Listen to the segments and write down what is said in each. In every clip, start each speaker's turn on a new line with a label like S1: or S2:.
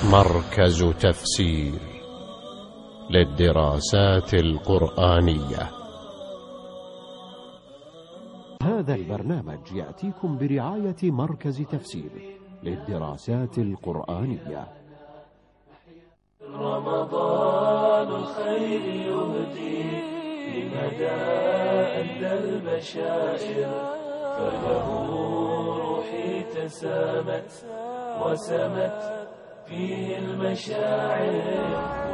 S1: مركز تفسير للدراسات القرآنية.
S2: هذا البرنامج يأتيكم برعاية مركز تفسير للدراسات القرآنية.
S3: رمضان الخير يهدي لمدى أدى المشاعر، فله روحي تسامت وسمت فيه المشاعر،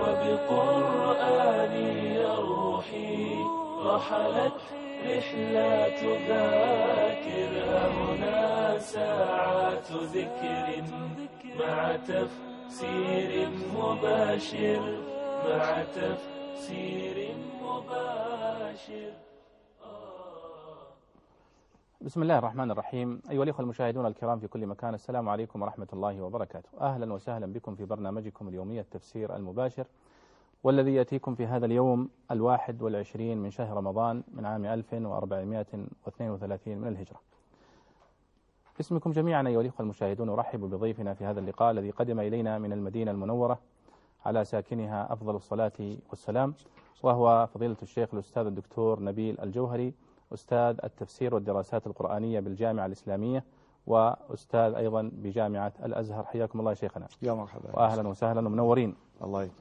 S3: وبقرآني روحي رحلت رحلات ذاكرة. هنا ساعات ذكر مع تفسير مباشر، مع تفسير مباشر.
S4: بسم الله الرحمن الرحيم. أيها الأخوة المشاهدون الكرام في كل مكان، السلام عليكم ورحمة الله وبركاته. أهلا وسهلا بكم في برنامجكم اليومي التفسير المباشر، والذي يأتيكم في هذا اليوم 21 من شهر رمضان من عام 1432 من الهجرة. باسمكم جميعا أيها الأخوة المشاهدون أرحب بضيفنا في هذا اللقاء الذي قدم إلينا من المدينة المنورة على ساكنها أفضل الصلاة والسلام، وهو فضيلة الشيخ الأستاذ الدكتور نبيل الجوهري، أستاذ التفسير والدراسات القرآنية بالجامعة الإسلامية، وأستاذ أيضا بجامعة الأزهر. حياكم الله شيخنا.
S5: يا مرحبا
S4: وأهلا وسهلا ومنورين.
S5: الله يكرمك.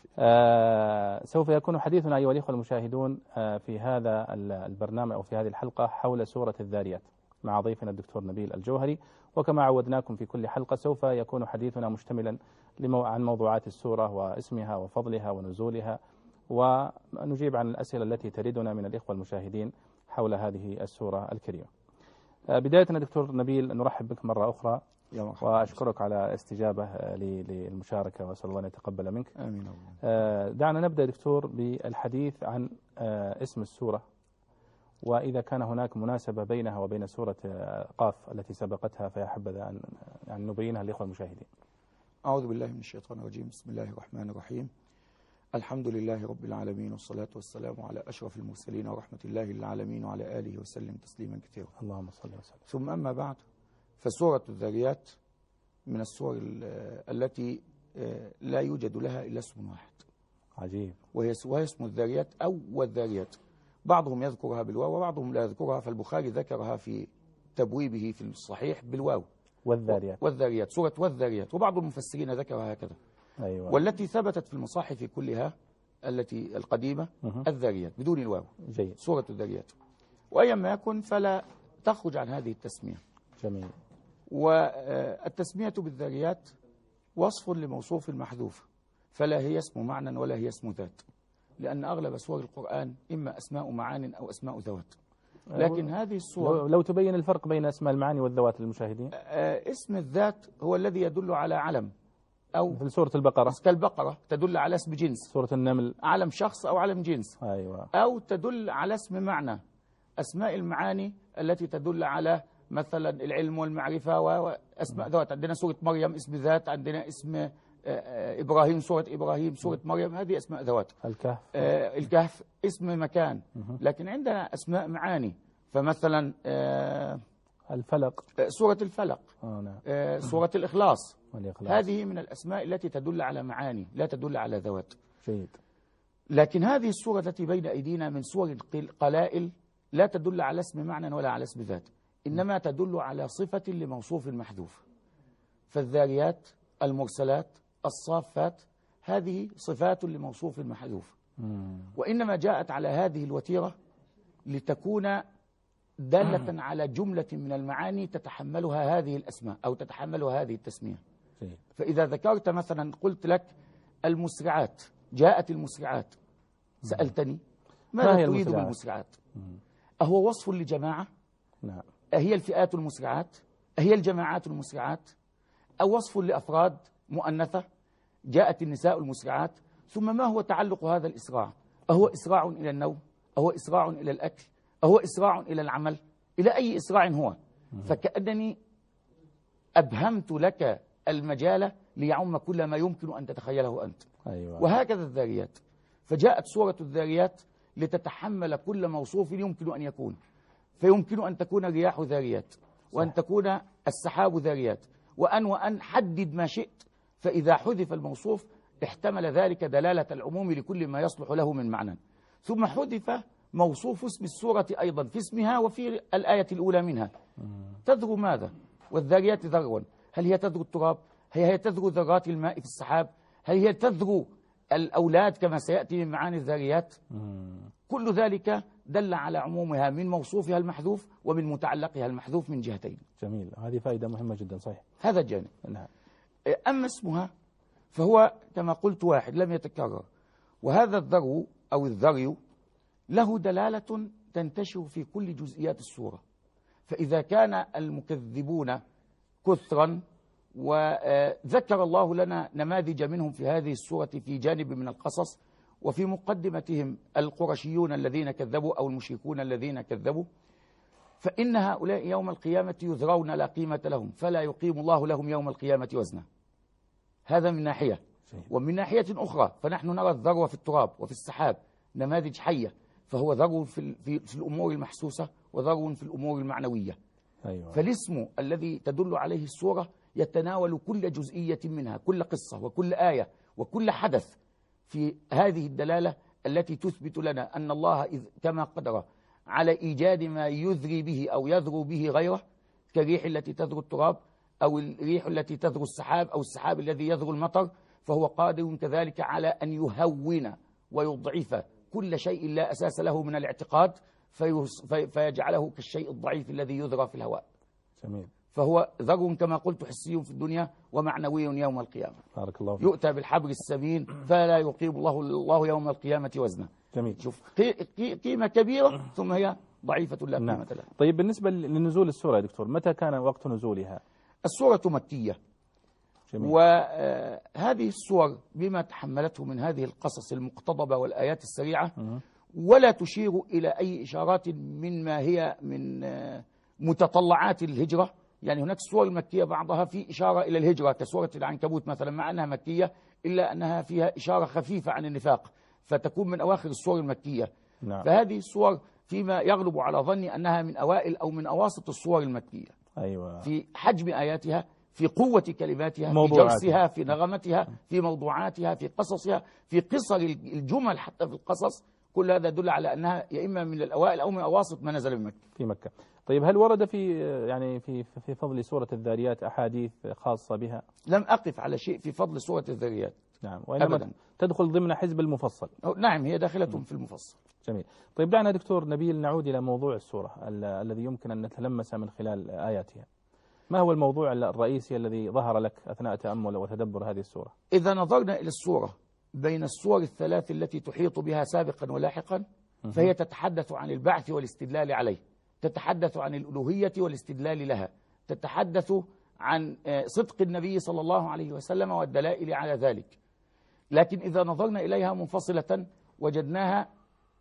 S4: سوف يكون حديثنا أيها الأخوة المشاهدون في هذا البرنامج أو في هذه الحلقة حول سورة الذاريات مع ضيفنا الدكتور نبيل الجوهري، وكما عودناكم في كل حلقة سوف يكون حديثنا مشتملا عن موضوعات السورة واسمها وفضلها ونزولها، ونجيب عن الأسئلة التي تردنا من الإخوة المشاهدين حول هذه السورة الكريمة. بداية دكتور نبيل نرحب بك مرة أخرى وأشكرك على استجابة للمشاركة، وأسأل الله أن يتقبل منك.
S5: آمين.
S4: دعنا نبدأ دكتور بالحديث عن اسم السورة، وإذا كان هناك مناسبة بينها وبين سورة قاف التي سبقتها فيا حبذا أن نبينها للإخوة المشاهدين.
S5: أعوذ بالله من الشيطان الرجيم. بسم الله الرحمن الرحيم. الحمد لله رب العالمين، والصلاة والسلام على أشرف المرسلين ورحمة الله للعالمين، وعلى آله وسلم تسليما كثيرا.
S4: اللهم صل وسلم.
S5: ثم أما بعد، فسورة الذاريات من السور التي لا يوجد لها إلا اسم واحد.
S4: عجيب.
S5: وهي اسم الذاريات أو والذاريات. بعضهم يذكرها بالواو وبعضهم لا يذكرها، فالبخاري ذكرها في تبويبه في الصحيح بالواو والذاريات، سورة والذاريات، وبعض المفسرين ذكرها هكذا.
S4: أيوة.
S5: والتي ثبتت في المصاحف كلها التي القديمة الذاريات بدون الواو.
S4: جيد.
S5: سورة الذاريات. وأيما يكن فلا تخرج عن هذه التسمية.
S4: جميل.
S5: والتسمية بالذاريات وصف لموصوف محذوف، فلا هي اسم معنى ولا هي اسم ذات، لأن أغلب سور القرآن إما أسماء معان أو أسماء ذوات. لكن هذه السور
S4: لو تبين الفرق بين أسماء المعاني والذوات للمشاهدين.
S5: اسم الذات هو الذي يدل على علم، أو
S4: في سورة البقرة
S5: كالبقرة تدل على اسم جنس،
S4: سورة النمل
S5: علم شخص أو علم جنس.
S4: أيوة.
S5: أو تدل على اسم معنى. أسماء المعاني التي تدل على مثلا العلم والمعرفة وأسماء ذوات، عندنا سورة مريم اسم ذات، عندنا اسم إبراهيم سورة إبراهيم، سورة مريم، هذه أسماء ذوات. الكهف اسم مكان. لكن عندنا أسماء معاني، فمثلا
S4: الفلق،
S5: سورة الفلق، سورة الإخلاص، هذه من الأسماء التي تدل على معاني لا تدل على ذوات.
S4: جيد.
S5: لكن هذه السورة التي بين أيدينا من سور القلائل لا تدل على اسم معنى ولا على اسم ذات، إنما تدل على صفة لموصوف محذوف. فالذاريات، المرسلات، الصافات، هذه صفات لموصوف محذوف، وإنما جاءت على هذه الوتيرة لتكون دالة على جملة من المعاني تتحملها هذه الأسماء أو تتحملها هذه التسمية. فإذا ذكرت مثلا قلت لك المسرعات، جاءت المسرعات، سألتني ماذا تريد بالمسرعات؟ أهو وصف لجماعة؟
S4: نعم.
S5: أهي الفئات المسرعات؟ أهي الجماعات المسرعات؟ أو وصف لأفراد مؤنثة؟ جاءت النساء المسرعات. ثم ما هو تعلق هذا الإسراع؟ أهو إسراع إلى النوم؟ أهو إسراع إلى الأكل؟ أهو إسراع إلى العمل؟ إلى أي إسراع هو؟ فكأنني أبهمت لك المجال ليعم كل ما يمكن أن تتخيله أنت.
S4: أيوة.
S5: وهكذا الذاريات، فجاءت سورة الذاريات لتتحمل كل موصوف يمكن أن يكون، فيمكن أن تكون الرياح ذاريات، وأن تكون السحاب ذاريات، وأن حدد ما شئت فإذا حذف الموصوف احتمل ذلك دلالة العموم لكل ما يصلح له من معنى. ثم حذف موصوف اسم السورة أيضا في اسمها وفي الآية الأولى منها. تذرو ماذا؟ والذاريات ذروا. هل هي تذرو التراب؟ هل هي تذرو ذرات الماء في السحاب؟ هل هي تذرو الأولاد كما سيأتي من معاني الذاريات؟ كل ذلك دل على عمومها من موصوفها المحذوف ومن متعلقها المحذوف من جهتين.
S4: جميل، هذه فائدة مهمة جدا. صحيح،
S5: هذا الجانب.
S4: نعم.
S5: أما اسمها فهو كما قلت واحد لم يتكرر، وهذا الذرو أو الذري له دلالة تنتشر في كل جزئيات السورة. فإذا كان المكذبون كثرا، وذكر الله لنا نماذج منهم في هذه السورة في جانب من القصص، وفي مقدمتهم القرشيون الذين كذبوا أو المشركون الذين كذبوا، فإن هؤلاء يوم القيامة يذرون لا قيمة لهم، فلا يقيم الله لهم يوم القيامة وزنا. هذا من ناحية. ومن ناحية أخرى فنحن نرى الذروة في التراب وفي السحاب نماذج حية، فهو ذرو في الأمور المحسوسة وذرو في الأمور المعنوية.
S4: أيوة.
S5: فالاسم الذي تدل عليه السورة يتناول كل جزئية منها، كل قصة وكل آية وكل حدث، في هذه الدلالة التي تثبت لنا أن الله كما قدر على إيجاد ما يذري به أو يذرو به غيره، كالريح التي تذرو التراب أو الريح التي تذرو السحاب أو السحاب الذي يذرو المطر، فهو قادر كذلك على أن يهون ويضعف كل شيء لا أساس له من الاعتقاد فيجعله كالشيء الضعيف الذي يذرى في الهواء.
S4: جميل.
S5: فهو ذر كما قلت حسي في الدنيا ومعنوي يوم القيامة.
S4: بارك الله فيك.
S5: يؤتى بالحبر السمين فلا يقيم الله يوم القيامة وزنا.
S4: جميل.
S5: شوف قيمة كبيرة ثم هي ضعيفة لا قيمة لها.
S4: طيب بالنسبة لنزول السورة يا دكتور، متى كان وقت نزولها؟
S5: السورة مكية.
S4: جميل.
S5: وهذه السور بما تحملته من هذه القصص المقتضبة والآيات السريعة ولا تشير إلى أي إشارات مما هي من متطلعات الهجرة. يعني هناك السور المكية بعضها في إشارة إلى الهجرة كسورة العنكبوت مثلا، مع أنها مكية إلا أنها فيها إشارة خفيفة عن النفاق، فتكون من أواخر السور المكية.
S4: نعم.
S5: فهذه السور فيما يغلب على ظني أنها من أوائل أو من أواسط السور المكية.
S4: أيوة.
S5: في حجم آياتها، في قوة كلماتها، في جرسها، في نغمتها، في موضوعاتها، في قصصها، في قصر الجمل حتى في القصص. كل هذا يدل على أنها يا إما من الأوائل أو من أواسط ما نزل بمكة.
S4: في مكة. طيب هل ورد في فضل سورة الذاريات أحاديث خاصة بها؟
S5: لم أقف على شيء في فضل سورة الذاريات.
S4: نعم. وإنما أبداً. تدخل ضمن حزب المفصل.
S5: نعم، هي داخلة في المفصل.
S4: جميل. طيب دعنا دكتور نبيل نعود إلى موضوع السورة الذي يمكن أن نتلمس من خلال آياتها. ما هو الموضوع الرئيسي الذي ظهر لك أثناء تأمل وتدبر هذه السورة؟
S5: إذا نظرنا إلى السورة بين السور الثلاث التي تحيط بها سابقا ولاحقا، فهي تتحدث عن البعث والاستدلال عليه، تتحدث عن الألوهية والاستدلال لها، تتحدث عن صدق النبي صلى الله عليه وسلم والدلائل على ذلك. لكن إذا نظرنا إليها منفصلة وجدناها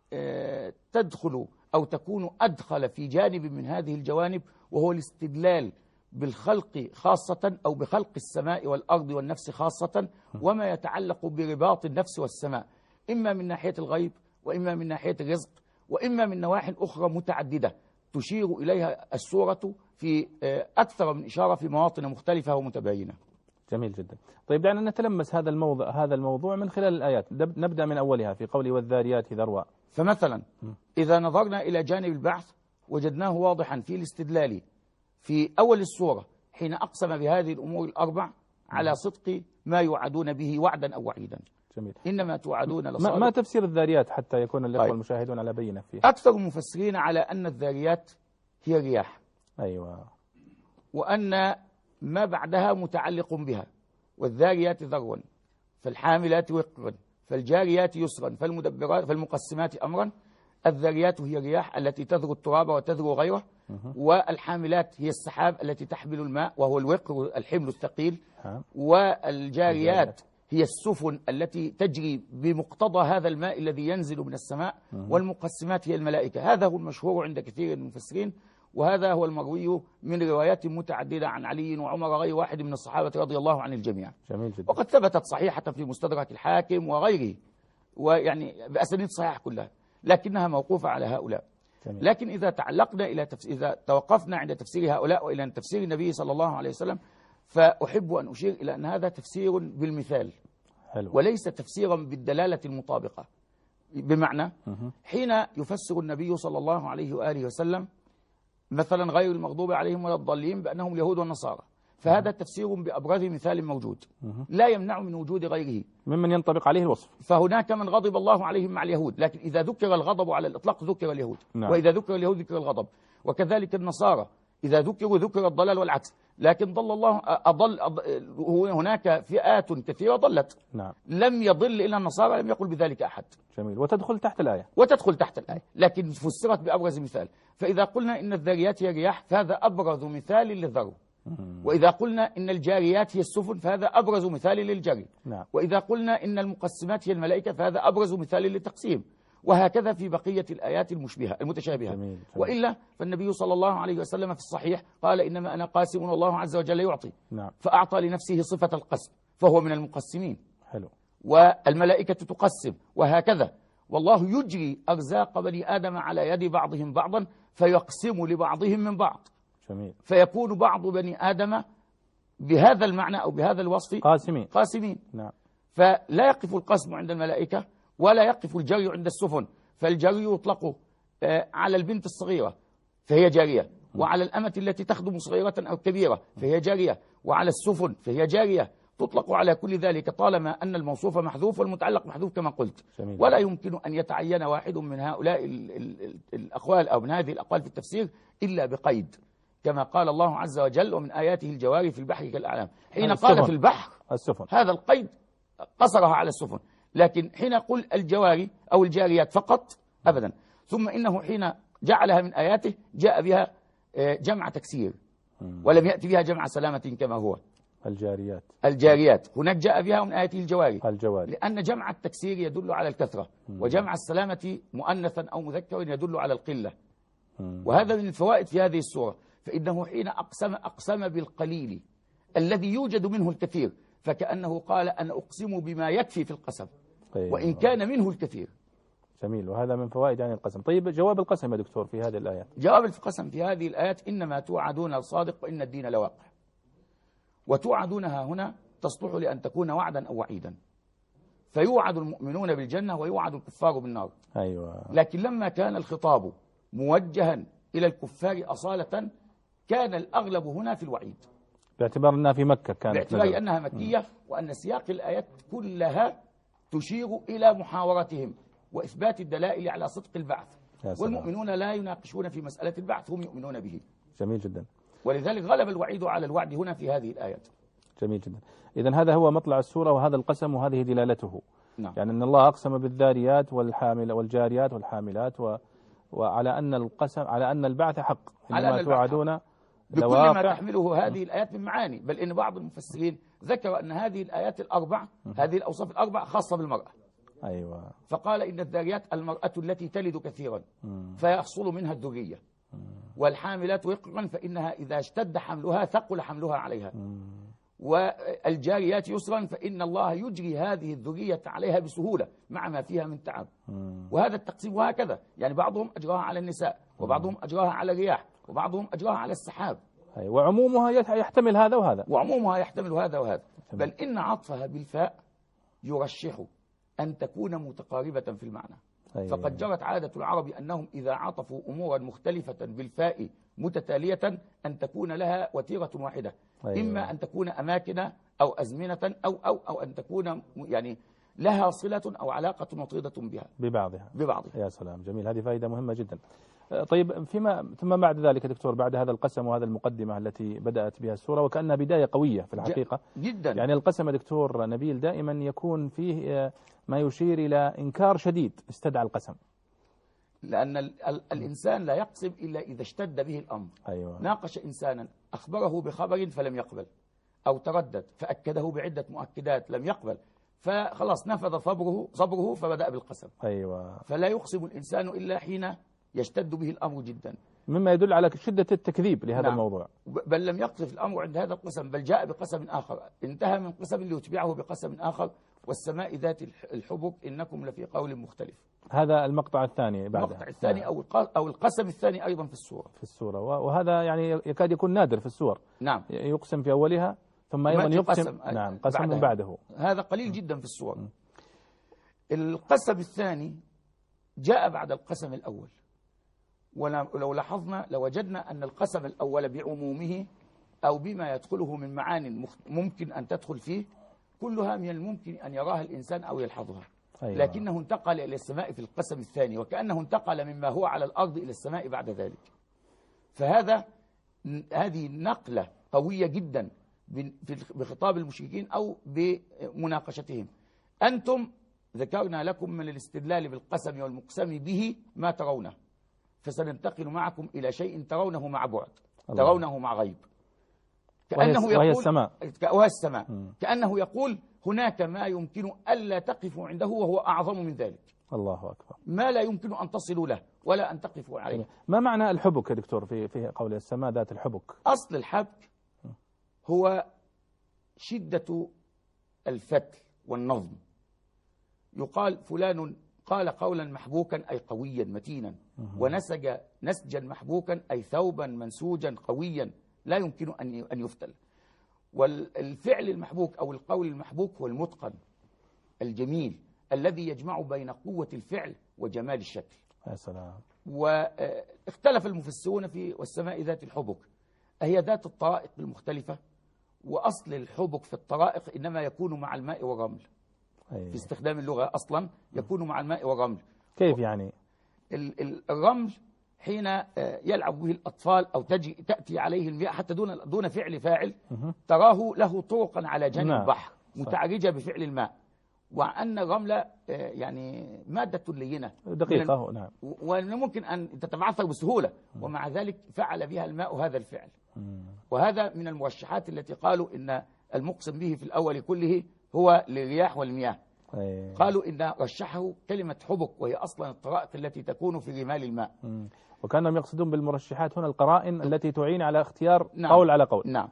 S5: تدخل أو تكون أدخل في جانب من هذه الجوانب، وهو الاستدلال بالخلق خاصة أو بخلق السماء والأرض والنفس خاصة، وما يتعلق برباط النفس والسماء، إما من ناحية الغيب وإما من ناحية الرزق وإما من نواحي أخرى متعددة تشير إليها السورة في أكثر من إشارة في مواطن مختلفة ومتباينة.
S4: جميل جدا. طيب دعنا نتلمس هذا الموضوع من خلال الآيات. نبدأ من أولها في قوله والذاريات ذروا.
S5: فمثلا إذا نظرنا إلى جانب البعث وجدناه واضحا في الاستدلال في أول السورة حين أقسم بهذه الأمور الأربع على صدق ما يوعدون به وعدا أو وعيدا.
S4: جميل.
S5: إنما توعدون لصادق.
S4: ما تفسير الذاريات حتى يكون الأخوة المشاهدون على بينة فيه؟
S5: أكثر المفسرين على أن الذاريات هي رياح.
S4: أيوة.
S5: وأن ما بعدها متعلق بها. والذاريات ذروا فالحاملات وقرا فالجاريات يسرا فالمقسمات أمرا. الذاريات هي الرياح التي تذرو التراب وتذرو غيره، والحاملات هي السحاب التي تحمل الماء وهو الوقر الحمل الثقيل، والجاريات هي السفن التي تجري بمقتضى هذا الماء الذي ينزل من السماء، والمقسمات هي الملائكة. هذا هو المشهور عند كثير من المفسرين، وهذا هو المروي من روايات متعددة عن علي وعمر غير واحد من الصحابة رضي الله عن الجميع.
S4: جميل جدا.
S5: وقد ثبتت صحيحة في مستدرك الحاكم وغيره، ويعني بأسانيد صحيحة كلها، لكنها موقوفة على هؤلاء.
S4: جميل.
S5: لكن إذا تعلقنا إذا توقفنا عند تفسير هؤلاء وإلى تفسير النبي صلى الله عليه وسلم، فأحب أن أشير إلى أن هذا تفسير بالمثال
S4: حلو.
S5: وليس تفسيرا بالدلالة المطابقة. بمعنى حين يفسر النبي صلى الله عليه وآله وسلم مثلا غير المغضوب عليهم ولا الضالين بأنهم اليهود والنصارى، فهذا تفسير بأبرز مثال موجود لا يمنع من وجود غيره
S4: ممن ينطبق عليه الوصف.
S5: فهناك من غضب الله عليهم مع اليهود، لكن إذا ذكر الغضب على الإطلاق ذكر اليهود،
S4: نعم.
S5: وإذا ذكر اليهود ذكر الغضب. وكذلك النصارى إذا ذكروا ذكر الضلال والعكس، لكن ضل الله هناك فئات كثيرة ضلت،
S4: نعم.
S5: لم يضل إلا النصارى، لم يقل بذلك أحد.
S4: جميل. وتدخل تحت الآية.
S5: وتدخل تحت الآية، لكن فسرت بأبرز مثال. فإذا قلنا إن الذاريات هي الرياح فهذا أبرز مثال للذرو، وإذا قلنا إن الجاريات هي السفن فهذا أبرز مثال للجري،
S4: نعم.
S5: وإذا قلنا إن المقسمات هي الملائكة فهذا أبرز مثال للتقسيم، وهكذا في بقية الآيات المتشابهة.
S4: جميل.
S5: وإلا فالنبي صلى الله عليه وسلم في الصحيح قال إنما أنا قاسم والله عز وجل يعطي،
S4: نعم.
S5: فأعطى لنفسه صفة القسم فهو من المقسمين.
S4: حلو.
S5: والملائكة تقسم وهكذا، والله يجري أرزاق بني آدم على يد بعضهم بعضا فيقسم لبعضهم من بعض.
S4: جميل.
S5: فيكون بعض بني آدم بهذا المعنى أو بهذا الوصف قاسمين.
S4: نعم.
S5: فلا يقف القسم عند الملائكة ولا يقف الجري عند السفن، فالجري يطلق على البنت الصغيرة فهي جارية، وعلى الأمة التي تخدم صغيرة أو كبيرة فهي جارية، وعلى السفن فهي جارية، تطلق على كل ذلك طالما أن الموصوف محذوف والمتعلق محذوف كما قلت.
S4: جميل.
S5: ولا يمكن أن يتعين واحد من هؤلاء الأقوال أو من هذه الأقوال في التفسير إلا بقيد، كما قال الله عز وجل ومن آياته الجواري في البحر كالأعلام. حين قال في البحر
S4: السفن
S5: هذا القيد قصرها على السفن، لكن حين قل الجواري أو الجاريات فقط أبدا. ثم إنه حين جعلها من آياته جاء بها جمع تكسير ولم يأتي بها جمع سلامة كما هو الجاريات. هناك جاء بها من آياته الجواري لأن جمع التكسير يدل على الكثرة، وجمع السلامة مؤنثا أو مذكر يدل على القلة. وهذا من الفوائد في هذه السورة، فإنه حين أقسم بالقليل الذي يوجد منه الكثير، فكأنه قال أنا أقسم بما يكفي في القسم وإن كان منه الكثير.
S4: جميل. وهذا من فوائد يعني القسم. طيب جواب القسم يا دكتور في هذه الآيات؟
S5: جواب القسم في هذه الآيات إنما توعدون الصادق وإن الدين لواقع. وتوعدونها هنا تصلح لأن تكون وعدا أو وعيدا، فيوعد المؤمنون بالجنة ويوعد الكفار بالنار.
S4: أيوة.
S5: لكن لما كان الخطاب موجها إلى الكفار أصالة كان الأغلب هنا في الوعيد،
S4: باعتبار أنها في مكة كانت،
S5: باعتبار أنها مكية، وأن سياق الآيات كلها تشير إلى محاورتهم وإثبات الدلائل على صدق البعث، والمؤمنون لا يناقشون في مسألة البعث، هم يؤمنون به.
S4: جميل جدا.
S5: ولذلك غلب الوعيد على الوعد هنا في هذه الآيات.
S4: جميل جدا. إذن هذا هو مطلع السورة وهذا القسم وهذه دلالته.
S5: نعم.
S4: يعني أن الله أقسم بالذاريات والجاريات والحاملات وعلى أن القسم على أن البعث حق، إنما توعدون
S5: بكل ما تحمله هذه الآيات من معاني. بل إن بعض المفسرين ذكر أن هذه الآيات الأربع، هذه الأوصاف الأربع خاصة بالمرأة.
S4: أيوة.
S5: فقال إن الذاريات المرأة التي تلد كثيرا فيحصل منها الذرية، والحاملات وقرا فإنها إذا اشتد حملها ثقل حملها عليها، والجاريات يسرا فإن الله يجري هذه الذرية عليها بسهولة مع ما فيها من تعب. وهذا التقسيم وهكذا، يعني بعضهم أجراها على النساء، وبعضهم أجراها على الرياح، وبعضهم أجراها على السحاب.
S4: وعمومها يحتمل هذا وهذا،
S5: وعمومها يحتمل هذا وهذا. بل إن عطفها بالفاء يرشح أن تكون متقاربة في المعنى. فقد جرت عادة العرب أنهم إذا عطفوا أمورا مختلفة بالفاء متتالية أن تكون لها وتيرة واحدة. إما أن تكون أماكن أو أزمنة أو أن تكون يعني لها صلة أو علاقة وطيدة بها
S4: ببعضها. يا سلام، جميل. هذه فائدة مهمة جدا. طيب ثم بعد ذلك دكتور، بعد هذا القسم وهذا المقدمة التي بدأت بها السورة وكأنها بداية قوية في الحقيقة
S5: جدا.
S4: يعني القسم دكتور نبيل دائما يكون فيه ما يشير إلى إنكار شديد استدعى القسم،
S5: لأن الإنسان لا يقسم إلا إذا اشتد به الأمر.
S4: أيوة.
S5: ناقش إنسانا أخبره بخبر فلم يقبل، أو تردد فأكده بعدة مؤكدات لم يقبل، فخلاص نفذ صبره فبدأ بالقسم.
S4: أيوة.
S5: فلا يقسم الإنسان إلا حين يشتد به الأمر جدا،
S4: مما يدل على شدة التكذيب لهذا
S5: نعم.
S4: الموضوع.
S5: بل لم يقف الأمر عند هذا القسم، بل جاء بقسم آخر، انتهى من قسم ليتبعه بقسم آخر، والسماء ذات الحبك إنكم لفي قول مختلف.
S4: هذا المقطع الثاني بعده،
S5: المقطع الثاني أو القسم الثاني أيضا في السورة.
S4: وهذا يعني يكاد يكون نادر في السور.
S5: نعم.
S4: يقسم في أولها ثم أيضا يقسم
S5: قسم
S4: نعم قسم بعده.
S5: هذا قليل جدا في السور. القسم الثاني جاء بعد القسم الأول، ولو لاحظنا لوجدنا أن القسم الأول بعمومه أو بما يدخله من معان ممكن أن تدخل فيه كلها من الممكن أن يراها الإنسان أو يلحظها.
S4: أيوة.
S5: لكنه انتقل إلى السماء في القسم الثاني، وكأنه انتقل مما هو على الأرض إلى السماء بعد ذلك. هذه نقلة قوية جدا بخطاب المشركين أو بمناقشتهم. أنتم ذكرنا لكم من الاستدلال بالقسم والمقسم به ما ترونه، فسننتقل معكم إلى شيء ترونه مع بعد، ترونه مع غيب، كأنه
S4: وهي
S5: يقول
S4: السماء.
S5: كأنه يقول هناك ما يمكن ألا تقفوا عنده وهو أعظم من ذلك.
S4: الله أكبر.
S5: ما لا يمكن أن تصلوا له ولا أن تقفوا عليه.
S4: ما معنى الحبك يا دكتور في قول السماء ذات الحبك؟
S5: أصل الحبك هو شدة الفتل والنظم. يقال فلان قال قولا محبوكا أي قويا متينا، ونسج نسجا محبوكا أي ثوبا منسوجا قويا لا يمكن أن يفتل. والفعل المحبوك أو القول المحبوك هو المتقن الجميل الذي يجمع بين قوة الفعل وجمال الشكل.
S4: يا سلام.
S5: واختلف المفسرون في والسماء ذات الحبك، أهي ذات الطرائق المختلفة؟ وأصل الحبك في الطرائق إنما يكون مع الماء والرمل. في استخدام اللغة أصلا يكون مع الماء والرمل.
S4: كيف يعني؟
S5: الرمل حين يلعب به الأطفال أو تأتي عليه المياه حتى دون فعل فاعل، تراه له طرقا على جانب البحر متعرجة بفعل الماء، وأن الرمل يعني مادة لينة
S4: دقيقة. نعم.
S5: وممكن أن تتبعثر بسهولة، ومع ذلك فعل بها الماء هذا الفعل. وهذا من المرشحات التي قالوا إن المقسم به في الأول كله هو للرياح والمياه. قالوا إن رشحه كلمة حبك، وهي أصلا الطرائق التي تكون في رمال الماء.
S4: وكانهم يقصدون بالمرشحات هنا القرائن التي تعين على اختيار قول على قول.
S5: نعم.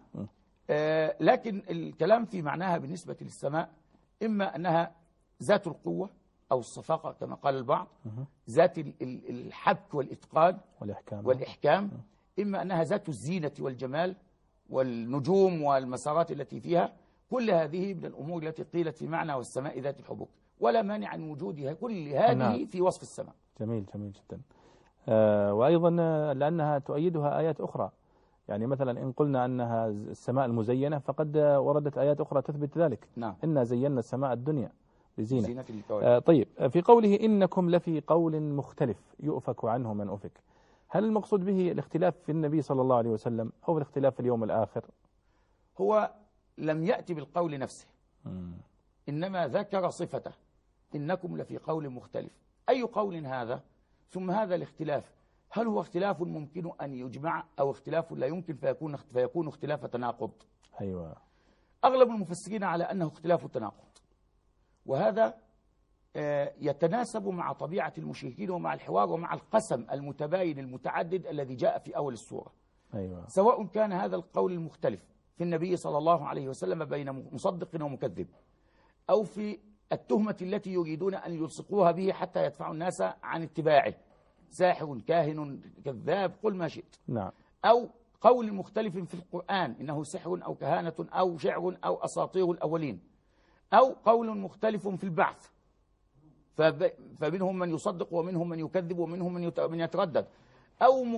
S5: لكن الكلام في معناها بالنسبة للسماء إما أنها ذات القوة أو الصفاقة كما قال البعض، ذات الحبك والإتقان والإحكام، إما أنها ذات الزينة والجمال والنجوم والمسارات التي فيها. كل هذه من الأمور التي قيلت في معنى والسماء ذات الحبك، ولا مانع من وجودها كل هذه في وصف السماء.
S4: جميل جميل جدا. وأيضا لأنها تؤيدها آيات أخرى، يعني مثلا إن قلنا أنها السماء المزينة فقد وردت آيات أخرى تثبت ذلك.
S5: نعم.
S4: إنا زينا السماء الدنيا بزينة.
S5: الكواكب.
S4: طيب، في قوله إنكم لفي قول مختلف يؤفك عنه من أفك، هل المقصود به الاختلاف في النبي صلى الله عليه وسلم أو الاختلاف في اليوم الآخر؟
S5: هو لم يأتي بالقول نفسه، إنما ذكر صفته، إنكم لفي قول مختلف. أي قول هذا؟ ثم هذا الاختلاف هل هو اختلاف ممكن أن يجمع أو اختلاف لا يمكن فيكون اختلاف تناقض؟
S4: أيوة.
S5: أغلب المفسرين على أنه اختلاف تناقض، وهذا يتناسب مع طبيعة المشركين ومع الحوار ومع القسم المتباين المتعدد الذي جاء في أول السورة.
S4: أيوة.
S5: سواء كان هذا القول المختلف في النبي صلى الله عليه وسلم بين مصدق ومكذب، أو في التهمة التي يريدون أن يلصقوها به حتى يدفعوا الناس عن اتباعه، ساحر كاهن كذاب قل ما شئت.
S4: نعم.
S5: أو قول مختلف في القرآن إنه سحر أو كهانة أو شعر أو أساطير الأولين، أو قول مختلف في البعث فمنهم من يصدق ومنهم من يكذب ومنهم من يتردد، أو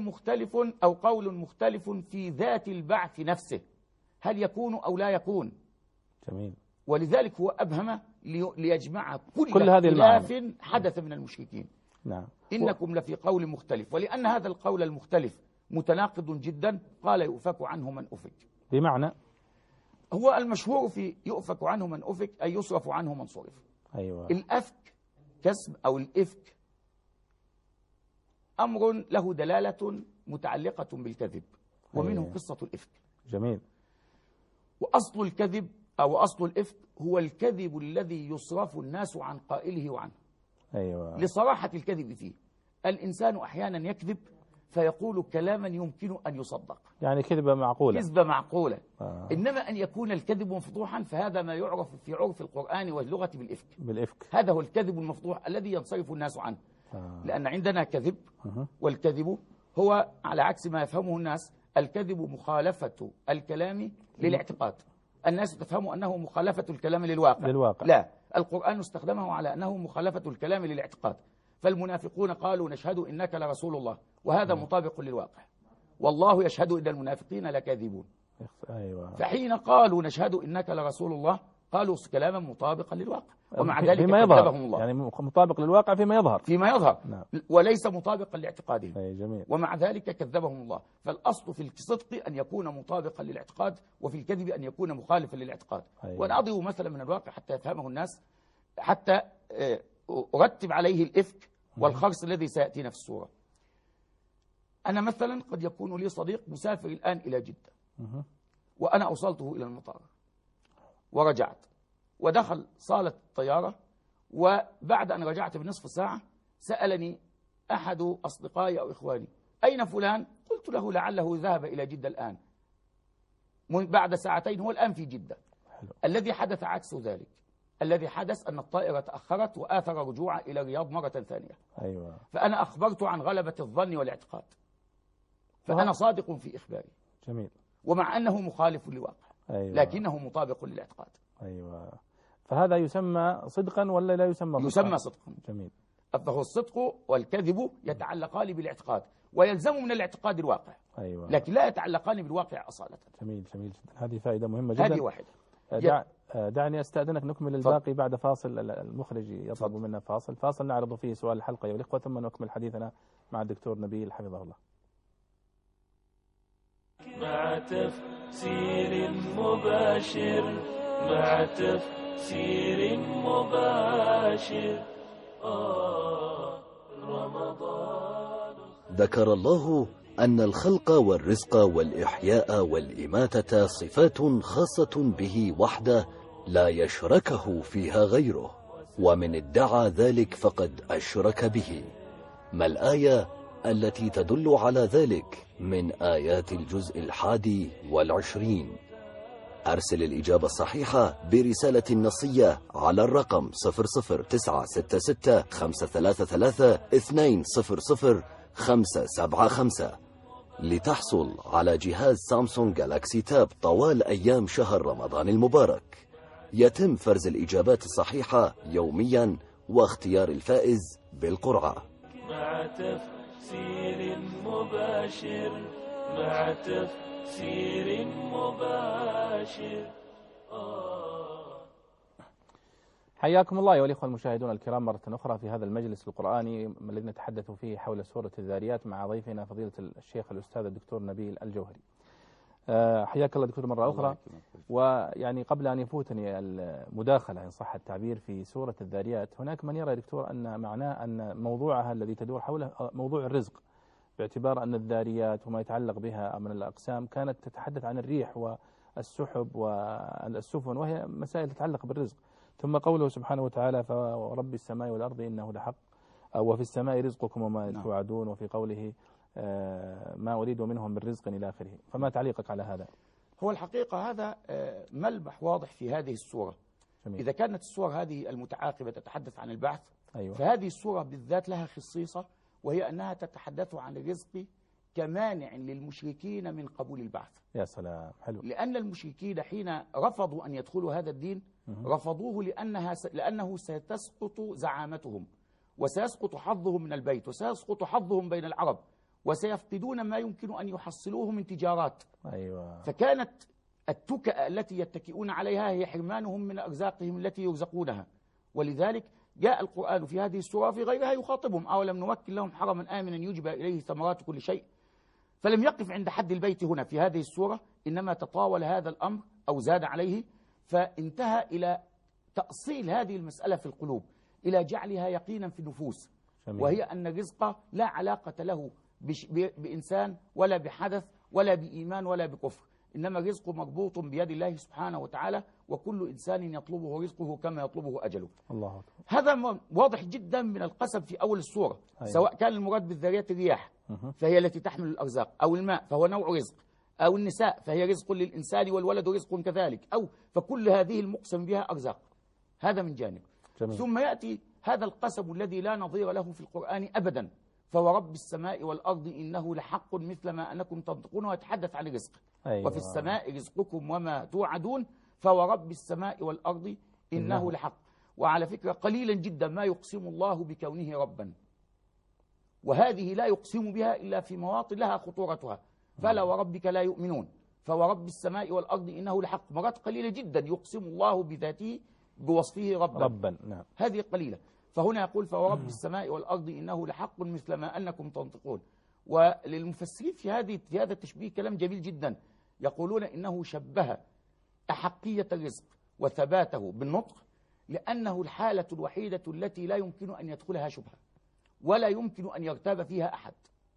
S5: قول مختلف في ذات البعث نفسه، هل يكون أو لا يكون.
S4: جميل.
S5: ولذلك هو أبهم ليجمع
S4: كل هذه
S5: خلاف حدث من المشركين.
S4: نعم.
S5: إنكم لفي قول مختلف، ولأن هذا القول المختلف متناقض جدا قال يؤفك عنه من أفك.
S4: بمعنى
S5: هو المشهور في يؤفك عنه من أفك أي يصرف عنه من صرف.
S4: أيوة.
S5: الأفك كسب أو الإفك أمر له دلالة متعلقة بالكذب، ومنه
S4: أيوة.
S5: قصة الإفك.
S4: جميل.
S5: وأصل الكذب أو أصل الإفك هو الكذب الذي يصرف الناس عن قائله وعنه.
S4: أيوة.
S5: لصراحة الكذب فيه. الإنسان أحيانا يكذب فيقول كلاما يمكن أن يصدق،
S4: يعني كذبة معقولة.
S5: كذبة معقولة. إنما أن يكون الكذب مفضوحا فهذا ما يعرف في عرف القرآن واللغة بالإفك. هذا هو الكذب المفضوح الذي ينصرف الناس عنه. لأن عندنا كذب، والكذب هو على عكس ما يفهمه الناس، الكذب مخالفة الكلام للاعتقاد. الناس تفهم أنه مخالفة الكلام للواقع. لا، القرآن استخدمه على أنه مخالفة الكلام للاعتقاد. فالمنافقون قالوا نشهد إنك لرسول الله، وهذا مطابق للواقع، والله يشهد إن المنافقين لكاذبون.
S4: أيوة.
S5: فحين قالوا نشهد إنك لرسول الله قالوا كلاما مطابقا للواقع، ومع ذلك
S4: فيما يظهر
S5: كذبهم الله.
S4: يعني مطابق للواقع فيما يظهر.
S5: نعم. وليس مطابقا لاعتقادهم.
S4: جميل.
S5: ومع ذلك كذبهم الله. فالأصل في الصدق أن يكون مطابقا للاعتقاد، وفي الكذب أن يكون مخالفا للاعتقاد.
S4: أيوة.
S5: وأنا أضرب مثلا من الواقع حتى يفهمه الناس، حتى أرتب عليه الإفك والخرس الذي سيأتينا في السورة. أنا مثلا قد يكون لي صديق مسافر الآن إلى جدة، وأنا أوصلته إلى المطار ورجعت، ودخل صالة الطيارة، وبعد أن رجعت بنصف ساعة سألني أحد أصدقائي أو إخواني أين فلان؟ قلت له لعله ذهب إلى جدة الآن، بعد ساعتين هو الآن في جدة. الذي حدث عكس ذلك. الذي حدث أن الطائرة تأخرت وآثر رجوعا إلى الرياض مرة ثانية.
S4: أيوة.
S5: فأنا أخبرت عن غلبة الظن والاعتقاد، فأنا صادق في إخباري.
S4: جميل. ومع
S5: أنه مخالف للواقع.
S4: أيوة.
S5: لكنه مطابق للاعتقاد.
S4: أيوة. فهذا يسمى صدقا ولا لا يسمى صدقا؟
S5: يسمى صدقا.
S4: جميل.
S5: فهو الصدق والكذب يتعلقان بالاعتقاد، ويلزم من الاعتقاد الواقع.
S4: أيوة.
S5: لكن لا يتعلقان بالواقع أصالة.
S4: جميل جدا. هذه فائدة مهمة جدا.
S5: هذه واحدة.
S4: دعني أستأذنك نكمل الباقي بعد فاصل. المخرج يطلب منا فاصل نعرض فيه سؤال الحلقة أيها الإخوة، ثم نكمل حديثنا مع الدكتور نبيل حفظه الله.
S3: مع تفسير مباشر، مع تفسير مباشر. رمضان.
S6: ذكر الله أن الخلق والرزق والإحياء والإماتة صفات خاصة به وحده لا يشركه فيها غيره، ومن ادعى ذلك فقد أشرك به. ما الآية التي تدل على ذلك من آيات الجزء 21؟ أرسل الإجابة الصحيحة برسالة نصية على الرقم 00966 533 200 575 لتحصل على جهاز سامسونج جالاكسي تاب طوال أيام شهر رمضان المبارك. يتم فرز الإجابات الصحيحة يوميا واختيار الفائز بالقرعة.
S3: مع تفسير مباشر، مع تفسير مباشر.
S4: حياكم الله أيها الإخوة المشاهدون الكرام مرة أخرى في هذا المجلس القرآني الذي نتحدث فيه حول سورة الذاريات مع ضيفنا فضيلة الشيخ الأستاذ الدكتور نبيل الجوهري. حياك الله دكتور مرة أخرى. ويعني قبل أن يفوتني المداخلة إن صح التعبير في سورة الذاريات، هناك من يرى دكتور أن معناه أن موضوعها الذي تدور حوله موضوع الرزق، باعتبار أن الذاريات وما يتعلق بها من الأقسام كانت تتحدث عن الريح والسحب والسفن، وهي مسائل تتعلق بالرزق. ثم قوله سبحانه وتعالى فرب السماء والأرض إنه لحق، وفي السماء رزقكم وما توعدون، وفي قوله ما أريد منهم من رزق إلى آخره. فما تعليقك على هذا؟
S5: هو الحقيقة هذا ملمح واضح في هذه السورة. جميل. إذا كانت السورة هذه المتعاقبة تتحدث عن البعث، أيوة. فهذه السورة بالذات لها خصيصة، وهي أنها تتحدث عن الرزق كمانع للمشركين من قبول البعث.
S4: يا سلام، حلو.
S5: لأن المشركين حين رفضوا أن يدخلوا هذا الدين رفضوه لأنه ستسقط زعامتهم، وسيسقط حظهم من البيت، وسيسقط حظهم بين العرب، وسيفقدون ما يمكن أن يحصلوه من تجارات.
S4: أيوة.
S5: فكانت التكأ التي يتكئون عليها هي حرمانهم من أرزاقهم التي يرزقونها. ولذلك جاء القرآن في هذه السورة في غيرها يخاطبهم: أولم نمكن لهم حرما آمنا يجبى إليه ثمرات كل شيء. فلم يقف عند حد البيت هنا في هذه السورة، إنما تطاول هذا الأمر أو زاد عليه، فانتهى إلى تأصيل هذه المسألة في القلوب، إلى جعلها يقينا في النفوس. جميل. وهي أن الرزق لا علاقة له بإنسان ولا بحدث ولا بإيمان ولا بكفر، إنما الرزق مربوط بيد الله سبحانه وتعالى، وكل إنسان يطلبه رزقه كما يطلبه أجله.
S4: الله أكبر.
S5: هذا واضح جدا من القسم في أول السورة. أيوة. سواء كان المراد بالذريات الرياح فهي التي تحمل الأرزاق، أو الماء فهو نوع رزق، أو النساء فهي رزق للإنسان والولد رزق كذلك، أو فكل هذه المقسم بها أرزاق. هذا من جانب. جميل. ثم يأتي هذا القسم الذي لا نظير له في القرآن أبدا: فورب السماء والأرض إنه لحق مثل ما أنكم تنطقون، ويتحدث عن الرزق. أيوة. وفي السماء رزقكم وما توعدون. فورب السماء والأرض إنه لحق. وعلى فكرة قليلا جدا ما يقسم الله بكونه ربا، وهذه لا يقسم بها إلا في مواطن لها خطورتها. فلا وربك لا يؤمنون، فورب السماء والأرض إنه لحق، مرات قليلة جدا يقسم الله بذاته بوصفه ربا.
S4: نعم.
S5: هذه قليلة. فهنا يقول فورب السماء والأرض إنه لحق مثل ما أنكم تنطقون. وللمفسرين في هذا التشبيه كلام جميل جدا، يقولون إنه شبه أحقية الرزق وثباته بالنطق، لأنه الحالة الوحيدة التي لا يمكن أن يدخلها شبهة ولا يمكن أن يرتاب فيها أحد.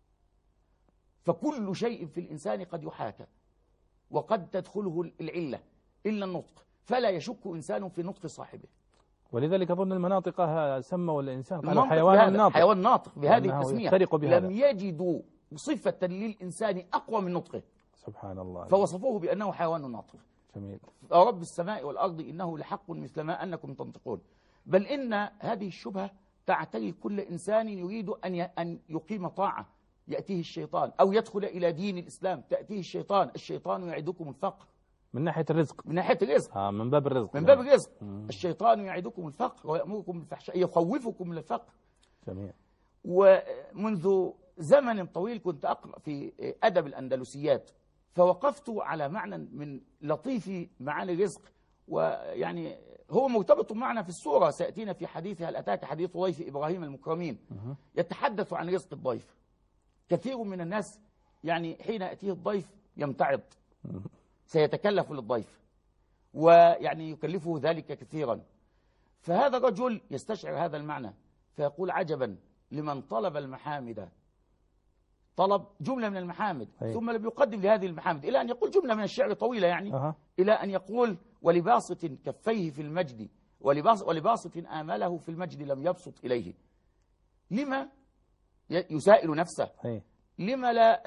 S5: فكل شيء في الإنسان قد يحاكى وقد تدخله العلة إلا النطق، فلا يشك إنسان في نطق صاحبه.
S4: ولذلك أظن المناطق سموا الإنسان قالوا
S5: حيوان ناطق بهذه التسمية.
S4: لم
S5: يجدوا صفة للإنسان أقوى من نطقه،
S4: سبحان الله،
S5: فوصفوه بأنه حيوان ناطق.
S4: جميل.
S5: رب السماء والأرض إنه لحق مثل ما أنكم تنطقون. بل إن هذه الشبهة تعتري كل إنسان يريد أن يقيم طاعة، يأتيه الشيطان، أو يدخل إلى دين الإسلام تأتيه الشيطان يعدكم الفقر
S4: من ناحية الرزق،
S5: من ناحية الرزق،
S4: من باب الرزق،
S5: من باب الرزق. الشيطان يعدكم الفقر ويأمركم بالفحشاء، يخوفكم من الفقر.
S4: جميل.
S5: ومنذ زمن طويل كنت أقرأ في أدب الأندلسيات، فوقفت على معنى من لطيف معاني الرزق، ويعني هو مرتبط معنا في السورة سيأتينا في حديثها، هل أتاك حديث ضيف إبراهيم المكرمين، يتحدث عن رزق الضيف. كثير من الناس يعني حين يأتيه الضيف يمتعض، سيتكلف للضيف ويعني يكلفه ذلك كثيرا. فهذا الرجل يستشعر هذا المعنى فيقول عجبا لمن طلب المحامد، طلب جملة من المحامد ثم لم يقدم لهذه المحامد، إلى أن يقول جملة من الشعر طويلة يعني إلى أن يقول ولباسط كفيه في المجد ولباسط آمله في المجد لم يبسط إليه. لما يسائل نفسه لما لا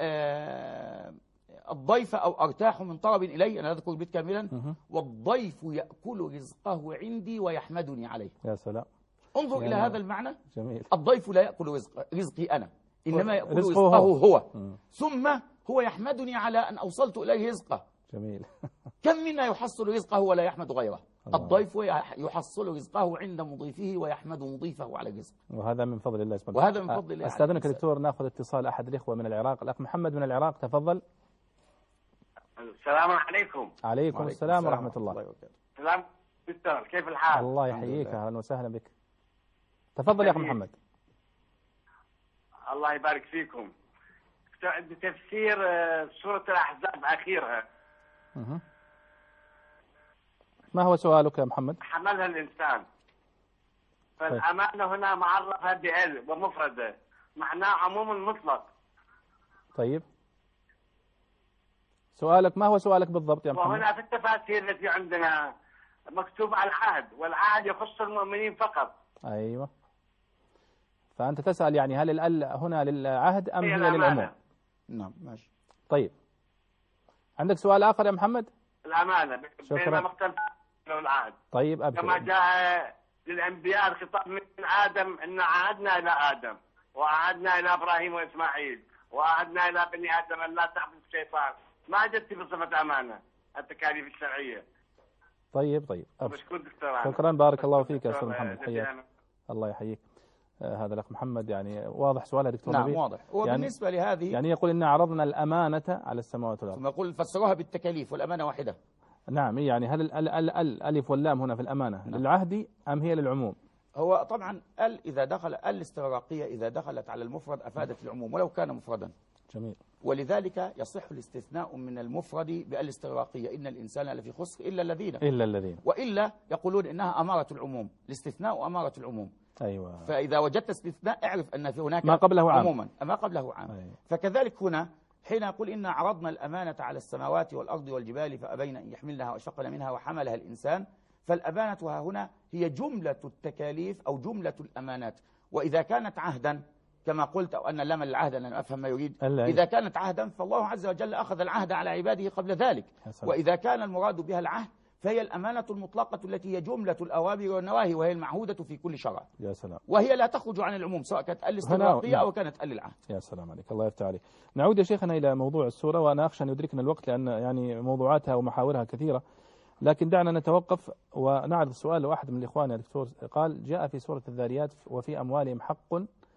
S5: الضيف أو أرتاح من طلب إلي، أنا أذكر البيت كاملا، والضيف يأكل رزقه عندي ويحمدني عليه.
S4: يا سلام،
S5: انظر إلى هذا المعنى.
S4: جميل.
S5: الضيف لا يأكل رزقي أنا، إنما يأكل رزقه هو. ثم هو يحمدني على أن أوصلت إليه رزقه.
S4: جميل.
S5: كم منا يحصل رزقه ولا يحمد غيره؟ الضيف يحصل رزقه عند مضيفه ويحمد مضيفه على الرزق،
S4: وهذا من فضل الله سبحانه
S5: وهذا من فضل الله.
S4: أستاذنك دكتور ناخذ اتصال أحد الإخوة من العراق، الأخ محمد من العراق، تفضل.
S7: السلام عليكم.
S4: عليكم السلام ورحمة الله.
S7: سلام دكتور، كيف الحال؟
S4: الله يحييك، أهلا وسهلا بك. تفضل يا أخي محمد.
S7: الله يبارك فيكم. عندي تفسير سورة الأحزاب أخيرها.
S4: ما هو سؤالك يا محمد؟
S7: حملها الإنسان، فالأمانة هنا معرفة بأل ومفردة، معناه عموم مطلق.
S4: طيب سؤالك، ما هو سؤالك بالضبط يا محمد؟
S7: وهنا في التفاسير التي عندنا مكتوب على العهد، والعهد يخص المؤمنين فقط.
S4: أيوة، فأنت تسأل يعني هل الأل هنا للعهد أم هي للعموم؟
S5: نعم ماشي.
S4: طيب عندك سؤال آخر يا محمد؟
S7: الأمانة بين مختلف العهد.
S4: طيب أبشر.
S7: كما جاء للأنبياء الخطاب من آدم أن عهدنا إلى آدم وعهدنا إلى إبراهيم وإسماعيل وعهدنا إلى بني آدم أن لا تعبد الشيطان. ما جدت بصفة أمانة التكاليف الشرعية.
S4: طيب
S7: مشكور دكتور.
S4: شكرا، بارك الله فيك يا أستاذ محمد، حياك الله يحييك. هذا الأخ محمد يعني واضح سؤاله دكتور
S5: نعم
S4: نبيل.
S5: واضح. وبالنسبة لهذه
S4: يعني يقول إن عرضنا الأمانة على السماوات والأرض،
S5: ثم يقول فسروها بالتكاليف والأمانة واحدة.
S4: نعم، يعني هل الألف واللام هنا في الأمانة للعهد أم هي للعموم؟
S5: هو طبعا إذا دخل الاستغراقية إذا دخلت على المفرد أفادت العموم ولو كان مفردا.
S4: جميل.
S5: ولذلك يصح الاستثناء من المفرد بالاستغراقية، إن الإنسان لفي خسر إلا الذين وإلا يقولون إنها أمارة العموم، الاستثناء أمارة العموم.
S4: أيوة.
S5: فإذا وجدت استثناء اعرف أن في هناك
S4: ما قبله عام،
S5: عموما ما قبله عام.
S4: أيوة.
S5: فكذلك هنا حين يقول إنا عرضنا الأمانة على السماوات والأرض والجبال فأبين أن يحملنها وأشفقن منها وحملها الإنسان، فالأمانة ها هنا هي جملة التكاليف أو جملة الأمانات. وإذا كانت عهدا كما قلت أو أن لم العهد أنا أفهم ما يريد، إذا كانت عهدا فالله عز وجل أخذ العهد على عباده قبل ذلك، وإذا كان المراد بها العهد فهي الأمانة المطلقة التي هي جملة الأوامر والنواهي وهي المعهودة في كل شرع.
S4: يا سلام.
S5: وهي لا تخرج عن العموم سواء كانت الاستغراقية أو كانت العهد.
S4: يا سلام عليك، الله يفتح عليك. نعود يا شيخنا إلى موضوع السورة، وأنا أخشى أن يدركنا الوقت لأن يعني موضوعاتها ومحاورها كثيرة، لكن دعنا نتوقف ونعرض السؤال لواحد من الإخوان يا دكتور. قال: جاء في سورة الذاريات: وفي أموالهم حق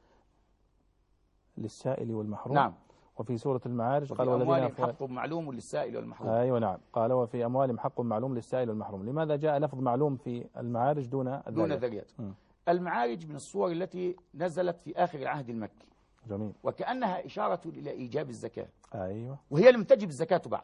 S4: للسائل والمحروم.
S5: نعم.
S4: وفي سورة المعارج قال:
S5: وفي أموالهم
S4: والذين
S5: حق معلوم للسائل والمحروم.
S4: أيوة نعم. قال: وفي أموالهم حق معلوم للسائل والمحروم. لماذا جاء لفظ معلوم في المعارج دون
S5: الذاريات؟ المعارج من الصور التي نزلت في آخر العهد المكي.
S4: جميل.
S5: وكأنها إشارة إلى إيجاب الزكاة.
S4: أيوة.
S5: وهي لم تجب الزكاة بعد.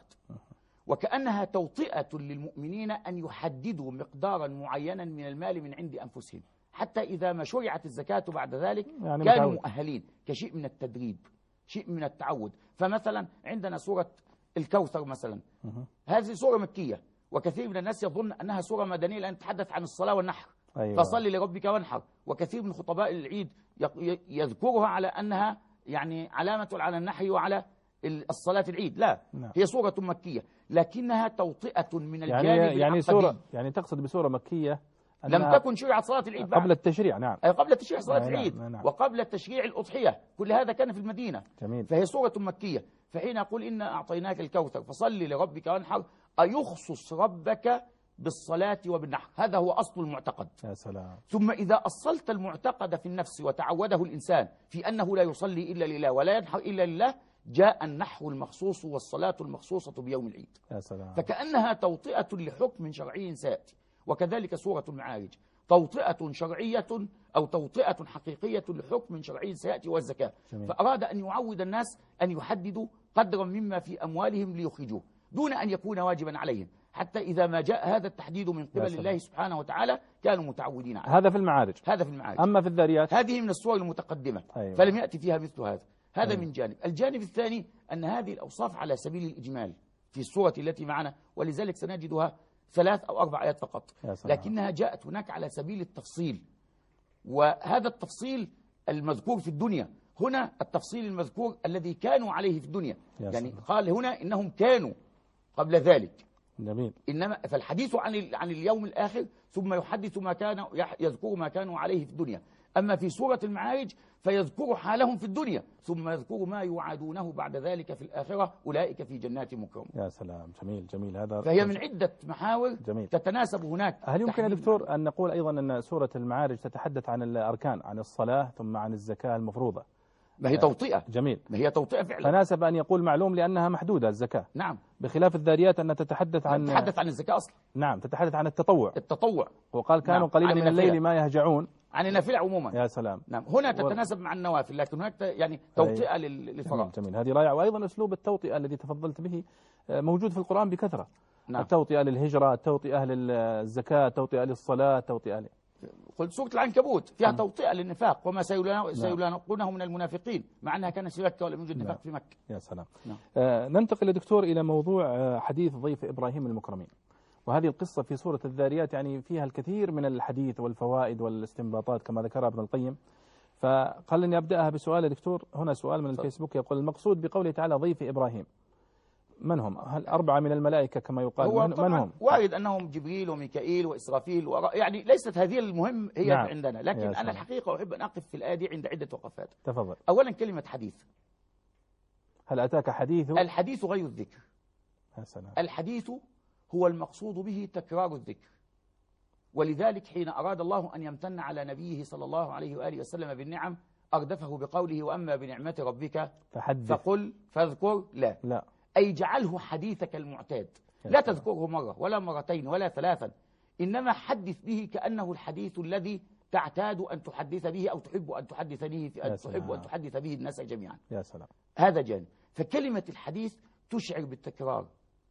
S5: وكأنها توطئة للمؤمنين أن يحددوا مقدارا معينا من المال من عند أنفسهم، حتى إذا ما شرعت الزكاة بعد ذلك يعني كانوا مؤهلين، كشيء من التدريب، شيء من التعود. فمثلا عندنا سورة الكوثر مثلا، هذه سورة مكية، وكثير من الناس يظن أنها سورة مدنية لأن تتحدث عن الصلاة والنحر.
S4: أيوة.
S5: فصل لربك وانحر. وكثير من خطباء العيد يذكرها على أنها يعني علامة على النحر وعلى الصلاة العيد. لا، هي سورة مكية لكنها توطئة من الجانب
S4: يعني سورة، يعني تقصد بسورة مكية
S5: لم تكن شرعت صلاة العيد بعد.
S4: قبل التشريع. نعم.
S5: أي قبل تشريع صلاة العيد.
S4: نعم.
S5: وقبل تشريع الأضحية، كل هذا كان في المدينة.
S4: جميل.
S5: فهي سورة مكية. فحين أقول إنا أعطيناك الكوثر فصل لربك وانحر، أيخصص ربك بالصلاة وبالنحر، هذا هو أصل المعتقد.
S4: يا سلام.
S5: ثم إذا أصلت المعتقد في النفس وتعوده الإنسان في أنه لا يصلي إلا لله ولا ينحر إلا لله، جاء النحر المخصوص والصلاة المخصوصة بيوم العيد.
S4: يا سلام.
S5: فكأنها توطئة لحكم شرعي سيأتي. وكذلك سورة المعارج توطئة شرعية أو توطئة حقيقية لحكم شرعي سيأتي والزكاة. فأراد أن يعود الناس أن يحددوا قدرا مما في أموالهم ليخرجوه دون أن يكون واجبا عليهم، حتى إذا ما جاء هذا التحديد من قبل الله سبحانه وتعالى كانوا متعودين عليه.
S4: هذا في المعارج.
S5: هذا في المعارج.
S4: أما في الذاريات
S5: هذه من الصور المتقدمة.
S4: أيوة.
S5: فلم يأتي فيها مثل هذا. هذا من جانب. الجانب الثاني أن هذه الأوصاف على سبيل الإجمال في السورة التي معنا، ولذلك سنجدها 3 أو 4 آيات فقط، لكنها جاءت هناك على سبيل التفصيل. وهذا التفصيل المذكور في الدنيا، هنا التفصيل المذكور الذي كانوا عليه في الدنيا. يعني قال هنا إنهم كانوا قبل ذلك.
S4: جميل.
S5: إنما فالحديث عن اليوم الآخر، ثم يحدث ما كان يذكر ما كانوا عليه في الدنيا. أما في سورة المعارج فيذكر حالهم في الدنيا، ثم يذكر ما يوعدونه بعد ذلك في الآخرة، أولئك في جنات مكرمون.
S4: يا سلام. جميل جميل. هذا
S5: فهي من عدة محاور
S4: جميل.
S5: تتناسب هناك.
S4: هل يمكن يا دكتور أن نقول أيضا أن سورة المعارج تتحدث عن الأركان، عن الصلاة ثم عن الزكاة المفروضة؟
S5: ما هي توطئة.
S4: جميل.
S5: ما هي توطئة فعلا.
S4: فناسب أن يقول معلوم لأنها محدودة الزكاة.
S5: نعم.
S4: بخلاف الذاريات أن تتحدث
S5: عن الزكاة أصلا.
S4: نعم، تتحدث عن التطوع. وقال كانوا قليلا من الليل ما يهجعون.
S5: عن النافلة عموما.
S4: يا سلام.
S5: نعم. هنا تتناسب مع النوافل، لكن هناك يعني توطئة للفرائض.
S4: جميل. هذه رائعة. وأيضا أسلوب التوطئة الذي تفضلت به موجود في القرآن بكثرة.
S5: نعم.
S4: التوطئة للهجرة، التوطئة للزكاة، التوطئة للصلاة، التوطئة
S5: قلت سورة العنكبوت فيها توطئة للنفاق، وما سيلاقونه من المنافقين، مع أنها كانت في مكة ولم يوجد نفاق في مكة.
S4: يا سلام.
S5: نعم.
S4: ننتقل يا دكتور إلى موضوع حديث ضيف إبراهيم المكرمين. وهذه القصة في سورة الذاريات يعني فيها الكثير من الحديث والفوائد والاستنباطات كما ذكرها ابن القيم. فخلني أبدأها بسؤال يا دكتور. هنا سؤال من الفيسبوك يقول: المقصود بقوله تعالى ضيف إبراهيم من هم؟ هل 4 من الملائكة كما يقال؟ من هم؟
S5: وارد أنهم جبريل وميكائيل وإسرافيل يعني ليست هذه المهم هي
S4: نعم.
S5: عندنا، لكن أنا الحقيقة أحب أن أقف في الآية دي عند عدة وقفات.
S4: تفضل.
S5: أولا كلمة حديث.
S4: هل أتاك حديث؟
S5: الحديث غير الذكر.
S4: يا سلام.
S5: الحديث هو المقصود به تكرار الذكر. ولذلك حين أراد الله أن يمتن على نبيه صلى الله عليه وآله وسلم بالنعم أردفه بقوله: وأما بنعمة ربك فقل فاذكر. لا. أي جعله حديثك المعتاد، لا تذكره مرة ولا مرتين ولا 3، إنما حدث به كأنه الحديث الذي تعتاد أن تحدث به أو تحب أن تحدث به الناس جميعا.
S4: يا سلام.
S5: هذا جانب. فكلمة الحديث تشعر بالتكرار،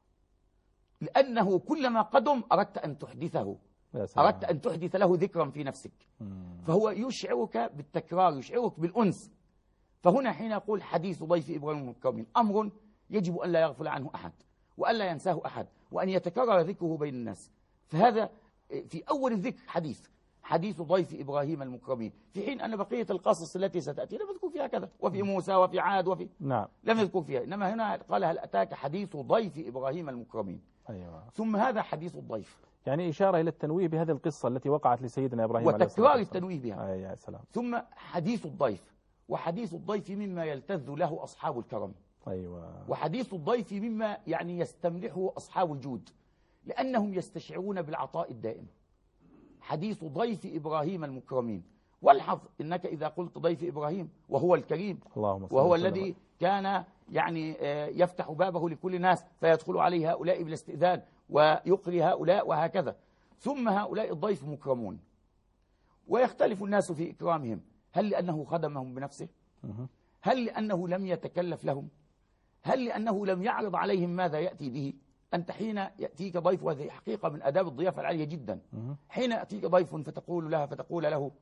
S5: لأنه كلما قدم أردت أن تحدثه، أردت أن تحدث له ذكرا في نفسك. فهو يشعرك بالتكرار، يشعرك بالأنس. فهنا حين يقول حديث ضيف إبراهيم المكرمين أمر يجب أن لا يغفل عنه أحد وأن لا ينساه أحد وأن يتكرر ذكره بين الناس. فهذا في أول الذكر حديث ضيف إبراهيم المكرمين، في حين أن بقية القصص التي ستأتي لم يذكر فيها كذا، وفي موسى وفي عاد
S4: نعم.
S5: لم يذكر فيها. إنما هنا قال: هل أتاك حديث ضيف إبراهيم المكرمين.
S4: أيوة.
S5: ثم هذا حديث الضيف،
S4: يعني إشارة إلى التنويه بهذه القصة التي وقعت لسيدنا إبراهيم
S5: وتكرار التنويه بها.
S4: يا سلام.
S5: ثم حديث الضيف، وحديث الضيف مما يلتذ له أصحاب الكرم.
S4: أيوة.
S5: وحديث الضيف مما يعني يستملحه أصحاب الجود. لأنهم يستشعرون بالعطاء الدائم. حديث ضيف إبراهيم المكرمين، والحظ إنك إذا قلت ضيف إبراهيم وهو الكريم وهو الذي كان يعني يفتح بابه لكل الناس فيدخل عليه هؤلاء بلا استئذان ويقري هؤلاء وهكذا، ثم هؤلاء الضيف مكرمون ويختلف الناس في إكرامهم. هل لأنه خدمهم بنفسه؟ هل لأنه لم يتكلف لهم؟ هل لأنه لم يعرض عليهم ماذا يأتي به؟ أنت حين يأتيك ضيف، وهذه حقيقة من آداب الضيافة العالية جدا، حين يأتيك ضيف فتقول له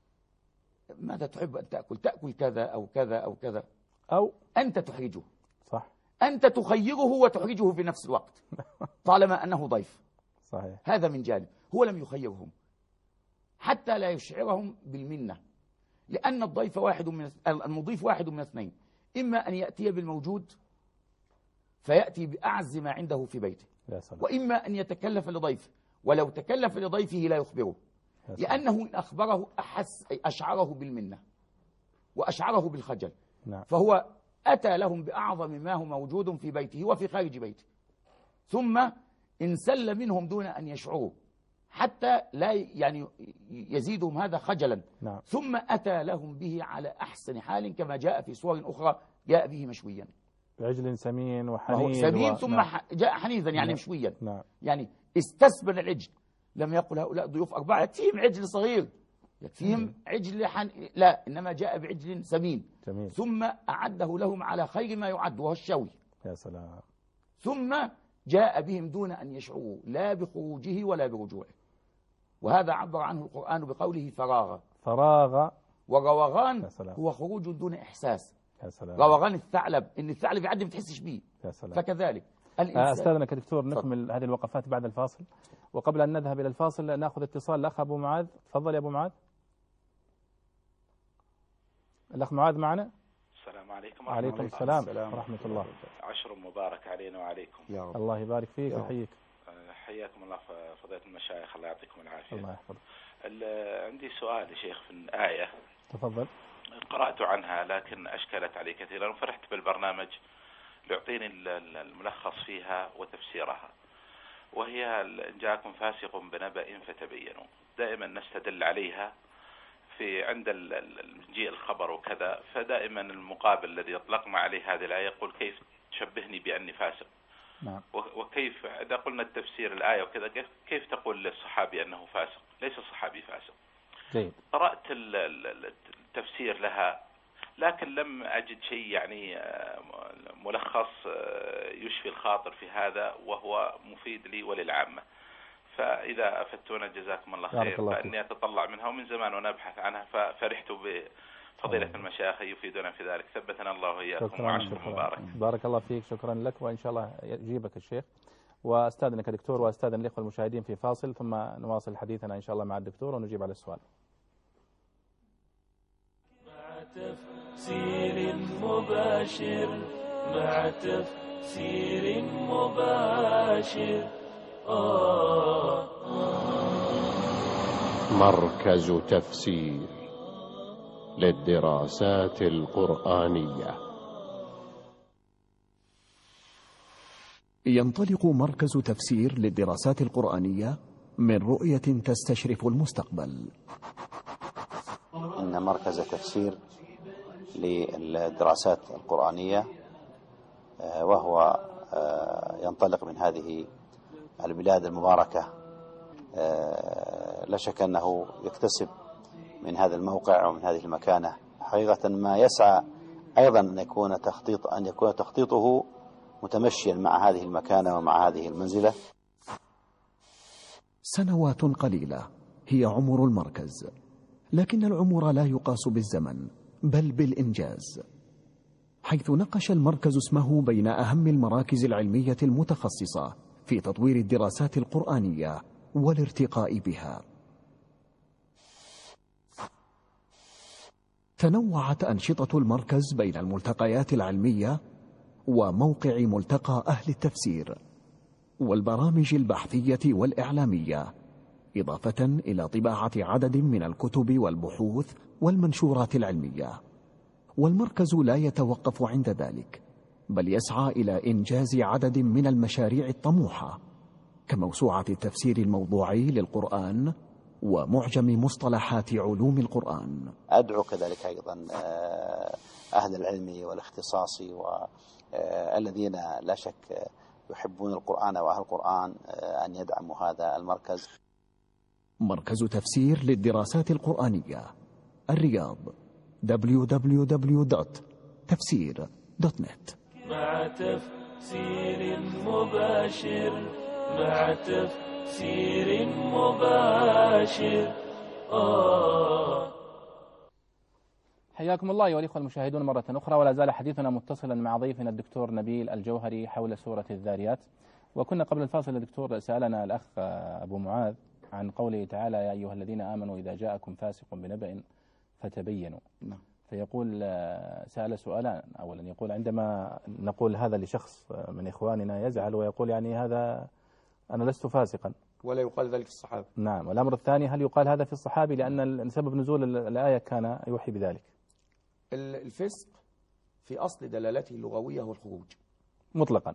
S5: ماذا تحب أن تأكل؟ تأكل كذا أو كذا أو كذا، أو أنت تحرجه.
S4: صح.
S5: أنت تخيره وتحرجه في نفس الوقت طالما أنه ضيف.
S4: صحيح.
S5: هذا من جانب. هو لم يخيرهم حتى لا يشعرهم بالمنة، لأن الضيف المضيف واحد من اثنين: إما أن يأتي بالموجود فيأتي بأعز ما عنده في بيته، وإما أن يتكلف لضيفه، ولو تكلف لضيفه لا يخبره، لأنه إن أخبره أشعره بالمنة وأشعره بالخجل.
S4: نعم.
S5: فهو أتى لهم بأعظم ما هو موجود في بيته وفي خارج بيته، ثم انسل منهم دون أن يشعروا حتى لا يعني يزيدهم هذا خجلا.
S4: نعم.
S5: ثم أتى لهم به على أحسن حال كما جاء في صور أخرى، جاء به مشويا،
S4: بعجل سمين وحنيذ
S5: سمين ثم
S4: نعم.
S5: جاء حنيذا يعني
S4: نعم.
S5: مشويا.
S4: نعم.
S5: يعني استسبن العجل. لم يقل هؤلاء ضيوف أربعة يكفيهم عجل صغير، يكفيهم عجل لا، إنما جاء بعجل سمين.
S4: جميل.
S5: ثم أعده لهم على خير ما يعد وهو الشوي.
S4: يا سلام.
S5: ثم جاء بهم دون أن يشعروا لا بخروجه ولا برجوعه، وهذا عبر عنه القرآن بقوله فراغ. وروغان هو خروج دون إحساس.
S4: يا سلام.
S5: روغان الثعلب، إن الثعلب يعدي ما تحسش بيه.
S4: يا سلام.
S5: فكذلك
S4: أستاذنك دكتور نكمل هذه الوقفات بعد الفاصل، وقبل أن نذهب إلى الفاصل نأخذ اتصال الأخ أبو معاذ. تفضل يا أبو معاذ. الأخ معاذ معنا.
S8: السلام عليكم.
S4: وعليكم السلام ورحمة الله.
S8: عشر مبارك علينا وعليكم.
S5: يا رب.
S4: الله يبارك فيك ويحييك.
S8: حياكم الله فضيلة المشايخ، الله يعطيكم العافية.
S4: الله يحفظك.
S8: عندي سؤال يا شيخ في الآية.
S4: تفضل.
S8: قرأت عنها لكن أشكلت علي كثيرا، وفرحت بالبرنامج ليعطيني الملخص فيها وتفسيرها، وهي إن جاءكم فاسق بنبأ فتبينوا. دائما نستدل عليها في عند مجيء الخبر وكذا، فدائما المقابل الذي يطلقنا عليه هذه الآية يقول كيف تشبهني بأني فاسق.
S4: نعم.
S8: وكيف إذا قلنا التفسير الآية وكذا كيف تقول للصحابي أنه فاسق؟ ليس الصحابي فاسق.
S4: جيد.
S8: قرأت التفسير لها لكن لم أجد شيء يعني ملخص يشفي الخاطر في هذا وهو مفيد لي وللعامة، فإذا أفدتونا جزاكم الله خير، فإني أتطلع منها ومن زمان وأنا أبحث عنها، ففرحت بفضيلة المشايخ يفيدون في ذلك. ثبتنا الله وإياكم وعشر مبارك.
S4: بارك الله فيك، شكرا لك، وإن شاء الله يجيبك الشيخ. وأستاذنك دكتور وأستاذن الإخوة المشاهدين في فاصل، ثم نواصل حديثنا إن شاء الله مع الدكتور ونجيب على السؤال.
S3: تفسير مباشر مع تفسير مباشر.
S1: مركز تفسير للدراسات القرآنية.
S2: ينطلق مركز تفسير للدراسات القرآنية من رؤية تستشرف المستقبل.
S9: إن مركز تفسير للدراسات القرآنية وهو ينطلق من هذه البلاد المباركة، لا شك أنه يكتسب من هذا الموقع ومن هذه المكانة حقيقة ما يسعى أيضا أن يكون تخطيطه متمشيا مع هذه المكانة ومع هذه المنزلة.
S2: سنوات قليلة هي عمر المركز، لكن العمر لا يقاس بالزمن بل بالإنجاز، حيث نقش المركز اسمه بين أهم المراكز العلمية المتخصصة في تطوير الدراسات القرآنية والارتقاء بها. تنوعت أنشطة المركز بين الملتقيات العلمية وموقع ملتقى أهل التفسير والبرامج البحثية والإعلامية، إضافة إلى طباعة عدد من الكتب والبحوث والمنشورات العلمية. والمركز لا يتوقف عند ذلك، بل يسعى إلى إنجاز عدد من المشاريع الطموحة كموسوعة التفسير الموضوعي للقرآن ومعجم مصطلحات علوم القرآن.
S9: أدعو كذلك أيضا أهل العلم والاختصاص والذين لا شك يحبون القرآن وأهل القرآن أن يدعموا هذا المركز.
S2: مركز تفسير للدراسات القرآنية، الرياض، www.tafsir.net.
S3: مع تفسير مباشر، مع تفسير مباشر.
S4: حياكم الله أيها الأخوة المشاهدون مرة أخرى، ولا زال حديثنا متصلا مع ضيفنا الدكتور نبيل الجوهري حول سورة الذاريات. وكنا قبل الفاصل الدكتور سألنا الأخ أبو معاذ عن قوله تعالى: يا أيها الذين آمنوا إذا جاءكم فاسق بنبأ فتبينوا. فيقول سأل سؤالان. أولا يقول عندما نقول هذا لشخص من إخواننا يزعل ويقول يعني هذا أنا لست فاسقا،
S5: ولا يقال ذلك في الصحابة.
S4: نعم. والأمر الثاني، هل يقال هذا في الصحابي لأن سبب نزول الآية كان يوحي بذلك؟
S5: الفسق في أصل دلالته اللغوية هو الخروج
S4: مطلقا.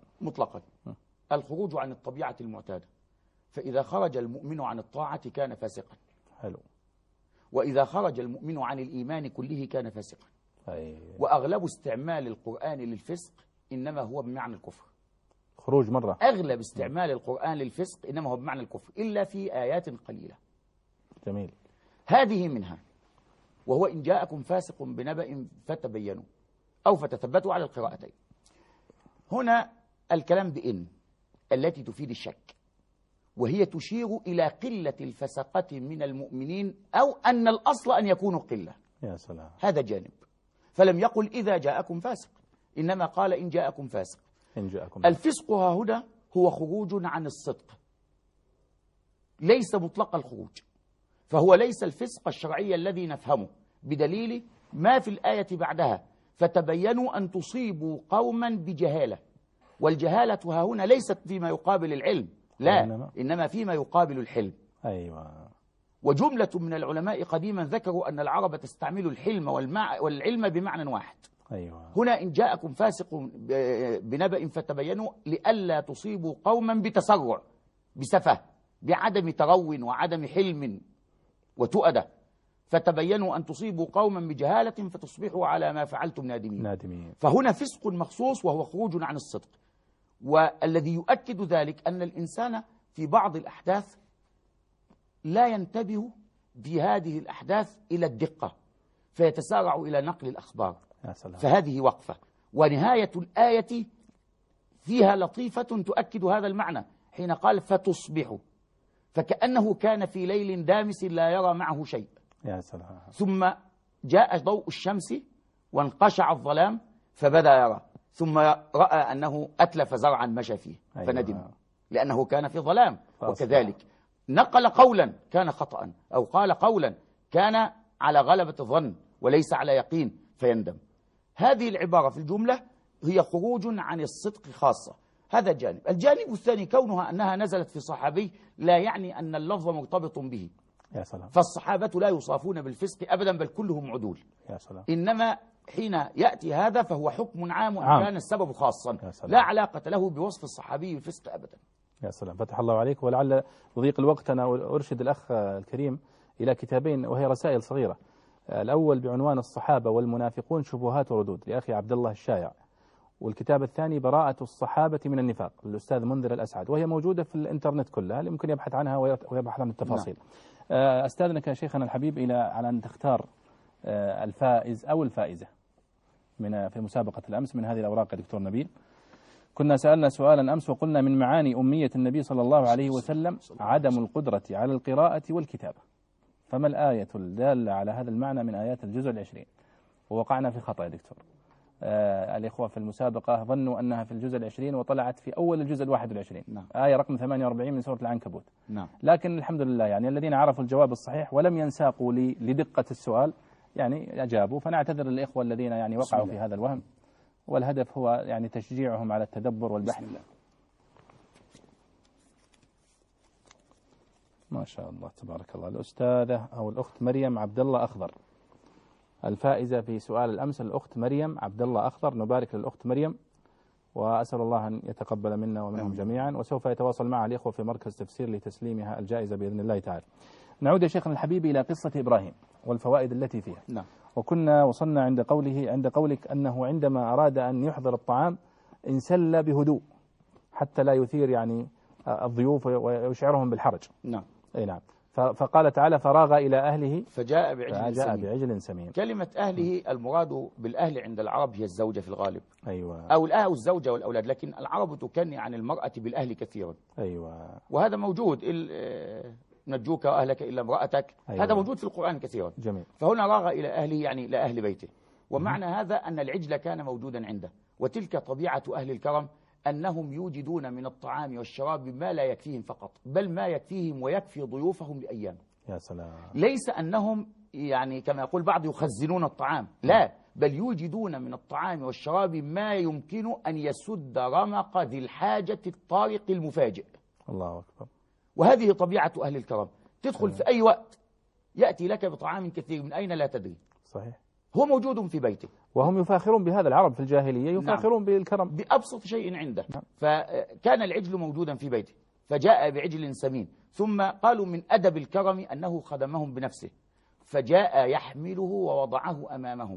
S5: الخروج عن الطبيعة المعتادة، فإذا خرج المؤمن عن الطاعة كان فاسقا.
S4: حلو.
S5: وإذا خرج المؤمن عن الإيمان كله كان فاسقا. وأغلب استعمال القرآن للفسق إنما هو بمعنى الكفر.
S4: خروج مرة.
S5: أغلب استعمال القرآن للفسق إنما هو بمعنى الكفر، إلا في آيات قليلة.
S4: جميل.
S5: هذه منها، وهو إن جاءكم فاسق بنبأ فتبينوا أو فتثبتوا على القراءتين. هنا الكلام بإن التي تفيد الشك، وهي تشير إلى قلة الفسقة من المؤمنين، أو أن الأصل أن يكونوا قلة.
S4: يا سلام.
S5: هذا جانب. فلم يقل إذا جاءكم فاسق، إنما قال إن جاءكم فاسق.
S4: إن جاءكم.
S5: الفسق ها هنا هو خروج عن الصدق، ليس مطلق الخروج، فهو ليس الفسق الشرعي الذي نفهمه، بدليل ما في الآية بعدها: فتبينوا أن تصيبوا قوما بجهالة. والجهالة ها هنا ليست فيما يقابل العلم، لا، إنما فيما يقابل الحلم.
S4: أيوة.
S5: وجملة من العلماء قديما ذكروا أن العرب تستعمل الحلم والعلم بمعنى واحد.
S4: أيوة.
S5: هنا إن جاءكم فاسق بنبأ فتبينوا لئلا تصيبوا قوما بتسرع، بسفه، بعدم ترو وعدم حلم وتؤدة. فتبينوا أن تصيبوا قوما بجهالة فتصبحوا على ما فعلتم نادمين. فهنا فسق مخصوص وهو خروج عن الصدق. والذي يؤكد ذلك أن الإنسان في بعض الأحداث لا ينتبه بهذه الأحداث إلى الدقة، فيتسارع إلى نقل الأخبار. فهذه وقفة. ونهاية الآية فيها لطيفة تؤكد هذا المعنى، حين قال فتصبحوا، فكأنه كان في ليل دامس لا يرى معه شيء.
S4: يا سلام.
S5: ثم جاء ضوء الشمس وانقشع الظلام فبدأ يرى، ثم رأى أنه أتلف زرعا مشى فيه فندم لأنه كان في ظلام. وكذلك نقل قولا كان خطأ، أو قال قولا كان على غلبة الظن وليس على يقين فيندم. هذه العبارة في الجملة هي خروج عن الصدق خاصة. هذا جانب. الجانب الثاني كونها أنها نزلت في صحابي لا يعني أن اللفظ مرتبط به.
S4: يا سلام.
S5: فالصحابة لا يصافون بالفسق أبدا، بل كلهم عدول.
S4: يا سلام.
S5: إنما حين يأتي هذا فهو حكم عام وإن كان السبب خاصا، لا علاقة له بوصف الصحابي بالفسق أبدا.
S4: يا سلام، فتح الله عليك. ولعل بضيق الوقت أنا أرشد الأخ الكريم إلى كتابين وهي رسائل صغيرة. الأول بعنوان الصحابة والمنافقون شبهات وردود لأخي عبد الله الشايع، والكتاب الثاني براءة الصحابة من النفاق للأستاذ منذر الأسعد، وهي موجودة في الإنترنت كلها، اللي ممكن يبحث عنها ويبحث عن التفاصيل. أستاذنك يا شيخنا الحبيب على أن تختار الفائز أو الفائزة في مسابقة الأمس من هذه الأوراق يا دكتور نبيل. كنا سألنا سؤالا أمس وقلنا من معاني أمية النبي صلى الله عليه وسلم عدم القدرة على القراءة والكتابة، فما الآية الدالة على هذا المعنى من آيات الجزء 20؟ ووقعنا في خطأ يا دكتور. الإخوة في المسابقة ظنوا أنها في الجزء 20 وطلعت في أول الجزء 21.
S5: نعم.
S4: آية رقم 48 من سورة العنكبوت.
S5: نعم.
S4: لكن الحمد لله يعني الذين عرفوا الجواب الصحيح ولم ينساقوا لدقة السؤال يعني أجابوا، فنعتذر للإخوة الذين يعني وقعوا في هذا الوهم، والهدف هو يعني تشجيعهم على التدبر والبحث. ما شاء الله تبارك الله. الأستاذة أو الأخت مريم عبد الله أخضر الفائزة في سؤال الأمس، الأخت مريم عبد الله أخضر. نبارك للأخت مريم وأسأل الله أن يتقبل منا ومنهم جميعا، وسوف يتواصل مع الإخوة في مركز تفسير لتسليمها الجائزة بإذن الله تعالى. نعود يا شيخنا الحبيب إلى قصة إبراهيم والفوائد التي فيها.
S5: نعم.
S4: وكنا وصلنا عند قولك أنه عندما أراد أن يحضر الطعام انسل بهدوء حتى لا يثير يعني الضيوف ويشعرهم بالحرج.
S5: نعم.
S4: أي نعم. فقال تعالى فراغ إلى أهله
S5: فجاء بعجل
S4: سمين.
S5: كلمة أهله المراد بالأهل عند العرب هي الزوجة في الغالب.
S4: أيوة.
S5: أو الأهل والزوجة والأولاد، لكن العرب تكني عن المرأة بالأهل كثيرا.
S4: أيوة.
S5: وهذا موجود نجوك وأهلك إلا امرأتك.
S4: أيوة.
S5: هذا موجود في القرآن كثيرا.
S4: جميل.
S5: فهنا راغ إلى أهله يعني لأهل بيته، ومعنى هذا أن العجل كان موجودا عنده، وتلك طبيعة أهل الكرم أنهم يوجدون من الطعام والشراب ما لا يكفيهم فقط، بل ما يكفيهم ويكفي ضيوفهم لأيام.
S4: يا سلام.
S5: ليس أنهم يعني كما يقول بعض يخزنون الطعام، لا، بل يوجدون من الطعام والشراب ما يمكن أن يسد رمق ذي الحاجة الطارق المفاجئ.
S4: الله أكبر.
S5: وهذه طبيعة أهل الكرم، تدخل في أي وقت يأتي لك بطعام كثير من أين لا تدري.
S4: صحيح.
S5: هو موجود في بيتك.
S4: وهم يفاخرون بهذا، العرب في الجاهلية يفاخرون
S5: نعم.
S4: بالكرم
S5: بأبسط شيء عنده.
S4: نعم.
S5: فكان العجل موجودا في بيته، فجاء بعجل سمين، ثم قالوا من أدب الكرم أنه خدمهم بنفسه، فجاء يحمله ووضعه أمامهم،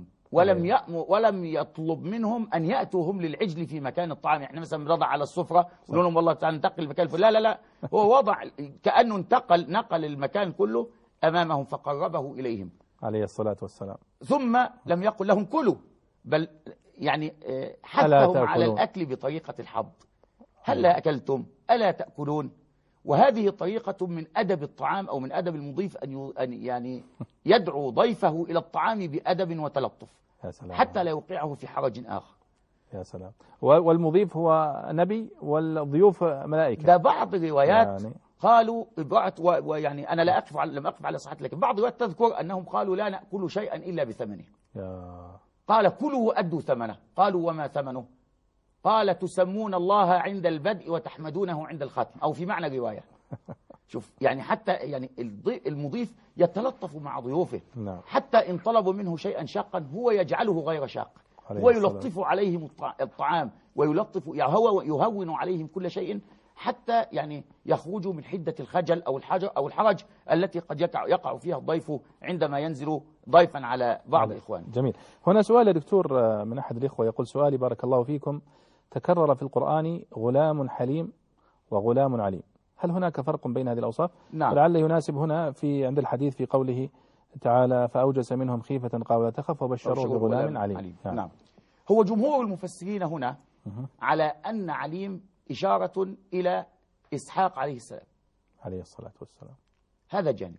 S5: ولم يطلب منهم أن يأتوا هم للعجل في مكان الطعام. يعني مثلا نضع على السفرة ونقول لهم والله تعالى ننتقل المكان، لا هو وضع كأنه نقل المكان كله أمامهم فقربه إليهم
S4: عليه الصلاة والسلام.
S5: ثم لم يقل لهم كلوا، بل يعني حثهم على الأكل بطريقة الحض. هلا أكلتم ألا تأكلون؟ وهذه طريقة من أدب الطعام أو من أدب المضيف أن يعني يدعو ضيفه إلى الطعام بأدب وتلطف حتى لا يوقعه في حرج آخر.
S4: يا سلام. والمضيف هو نبي والضيوف ملائكة.
S5: ده بعض الروايات يعني قالوا ويعني أنا لم أقف على صحة، لكن بعض الروايات تذكر أنهم قالوا لا نأكل شيئا إلا بثمنه. قال كلوا وأدوا ثمنه. قالوا وما ثمنه؟ قال تسمون الله عند البدء وتحمدونه عند الختم، أو في معنى رواية. شوف يعني حتى يعني المضيف يتلطف مع ضيوفه.
S4: نعم.
S5: حتى إن طلبوا منه شيئا شاقا هو يجعله غير شاق، هو يلطف عليهم الطعام ويلطف يعني هو يهون عليهم كل شيء حتى يعني يخرجوا من حدة الخجل أو الحرج التي قد يقع فيها الضيف عندما ينزل ضيفا على بعض إخوانه.
S4: جميل. هنا سؤال يا دكتور من أحد الإخوة يقول سؤالي بارك الله فيكم: تكرر في القرآن غلام حليم وغلام عليم، هل هناك فرق بين هذه الأوصاف؟
S5: نعم.
S4: ولعل يناسب هنا عند الحديث في قوله تعالى فأوجس منهم خيفة قالوا لا تخف وبشروه بغلام عليم.
S5: نعم. هو جمهور المفسرين هنا على أن عليم إشارة إلى إسحاق عليه السلام
S4: عليه الصلاة والسلام،
S5: هذا جانب.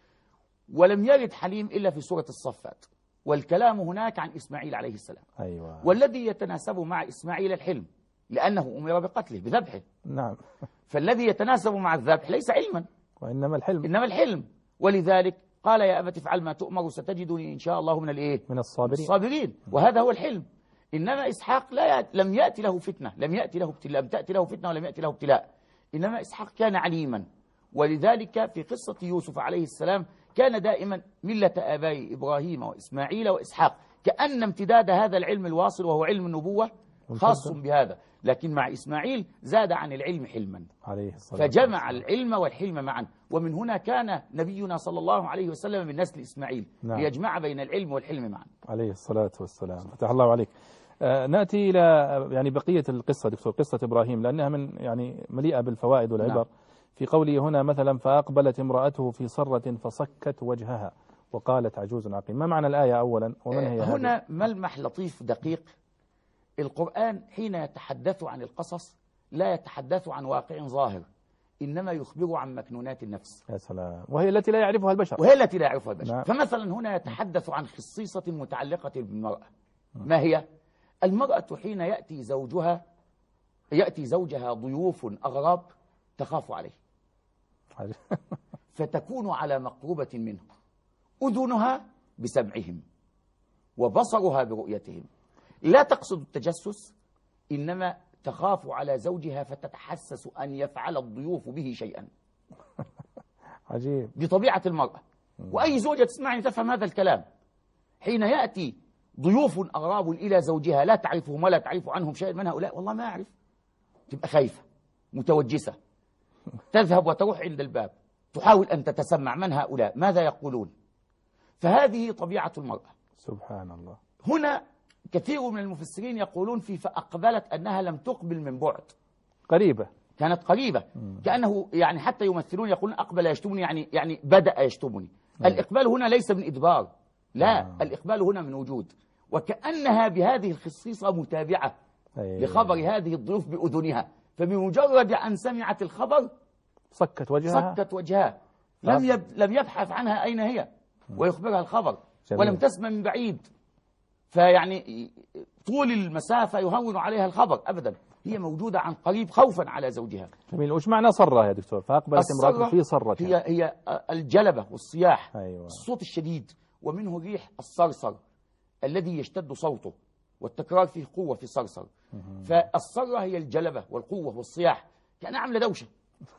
S5: ولم يرد حليم إلا في سورة الصفات، والكلام هناك عن إسماعيل عليه السلام.
S4: أيوة.
S5: والذي يتناسب مع إسماعيل الحلم لأنه أمر بقتله بذبحه.
S4: نعم.
S5: فالذي يتناسب مع الذبح ليس علما
S4: وإنما الحلم.
S5: ولذلك قال يا أبت افعل ما تؤمر ستجدني إن شاء الله من الصابرين. وهذا هو الحلم. إنما إسحاق لم يأتي له فتنة، لم تأتي له فتنة ولم يأتي له ابتلاء، إنما إسحاق كان عليما. ولذلك في قصة يوسف عليه السلام كان دائما ملة آبائي إبراهيم وإسماعيل وإسحاق، كأن امتداد هذا العلم الواصل وهو علم النبوة خاص بهذا، لكن مع إسماعيل زاد عن العلم حلما
S4: عليه الصلاة
S5: فجمع العلم والحلم معا. ومن هنا كان نبينا صلى الله عليه وسلم من نسل إسماعيل. نعم. ليجمع بين العلم والحلم معا
S4: عليه الصلاة والسلام. فتح الله عليك. نأتي إلى يعني بقية القصة دكتور، قصة إبراهيم، لأنها من يعني مليئة بالفوائد والعبر. نعم. في قوله هنا مثلا فأقبلت امرأته في صرة فصكت وجهها وقالت عجوز عقيم، ما معنى الآية أولا ومن هي
S5: هنا ملمح لطيف دقيق. القرآن حين يتحدث عن القصص لا يتحدث عن واقع ظاهر، إنما يخبر عن مكنونات النفس.
S4: يا سلام. وهي التي لا يعرفها البشر.
S5: نعم. فمثلا هنا يتحدث عن خصيصة متعلقة بالمرأة. ما هي؟ المرأة حين يأتي زوجها ضيوف أغراب تخاف عليه فتكون على مقربة منه، أذنها بسمعهم وبصرها برؤيتهم، لا تقصد التجسس، إنما تخاف على زوجها فتتحسس أن يفعل الضيوف به شيئا.
S4: عجيب.
S5: دي طبيعة المرأة. وأي زوجة تسمعني تفهم هذا الكلام. حين يأتي ضيوف أغراب إلى زوجها لا تعرفهم ولا تعرف عنهم شيئا من هؤلاء، والله ما أعرف، تبقى خايفة متوجسة، تذهب وتروح عند الباب تحاول أن تتسمع من هؤلاء ماذا يقولون. فهذه طبيعة المرأة.
S4: سبحان الله.
S5: هنا كثير من المفسرين يقولون فأقبلت أنها لم تقبل من بعد،
S4: قريبة،
S5: كانت قريبة، كأنه يعني حتى يمثلون يقولون أقبل يشتمني، يعني بدأ يشتمني. الإقبال هنا ليس من إدبار، لا، الإقبال هنا من وجود، وكأنها بهذه الخصيصة متابعة لخبر هذه الضيوف بأذنها، فبمجرد أن سمعت الخبر
S4: صكت وجهها،
S5: لم يبحث عنها أين هي ويخبرها الخبر، ولم تسمع من بعيد، فيعني طول المسافة يهون عليها الخبر أبدا، هي موجودة عن قريب خوفا على زوجها.
S4: جميل. وش معنى صرة يا دكتور؟ فأقبلت امرأة في صرة.
S5: هي الجلبة والصياح،
S4: أيوة.
S5: الصوت الشديد، ومنه الريح الصرصر الذي يشتد صوته، والتكرار فيه قوة في صرصر. فالصرة هي الجلبة والقوة والصياح، كأنها عاملة دوشة.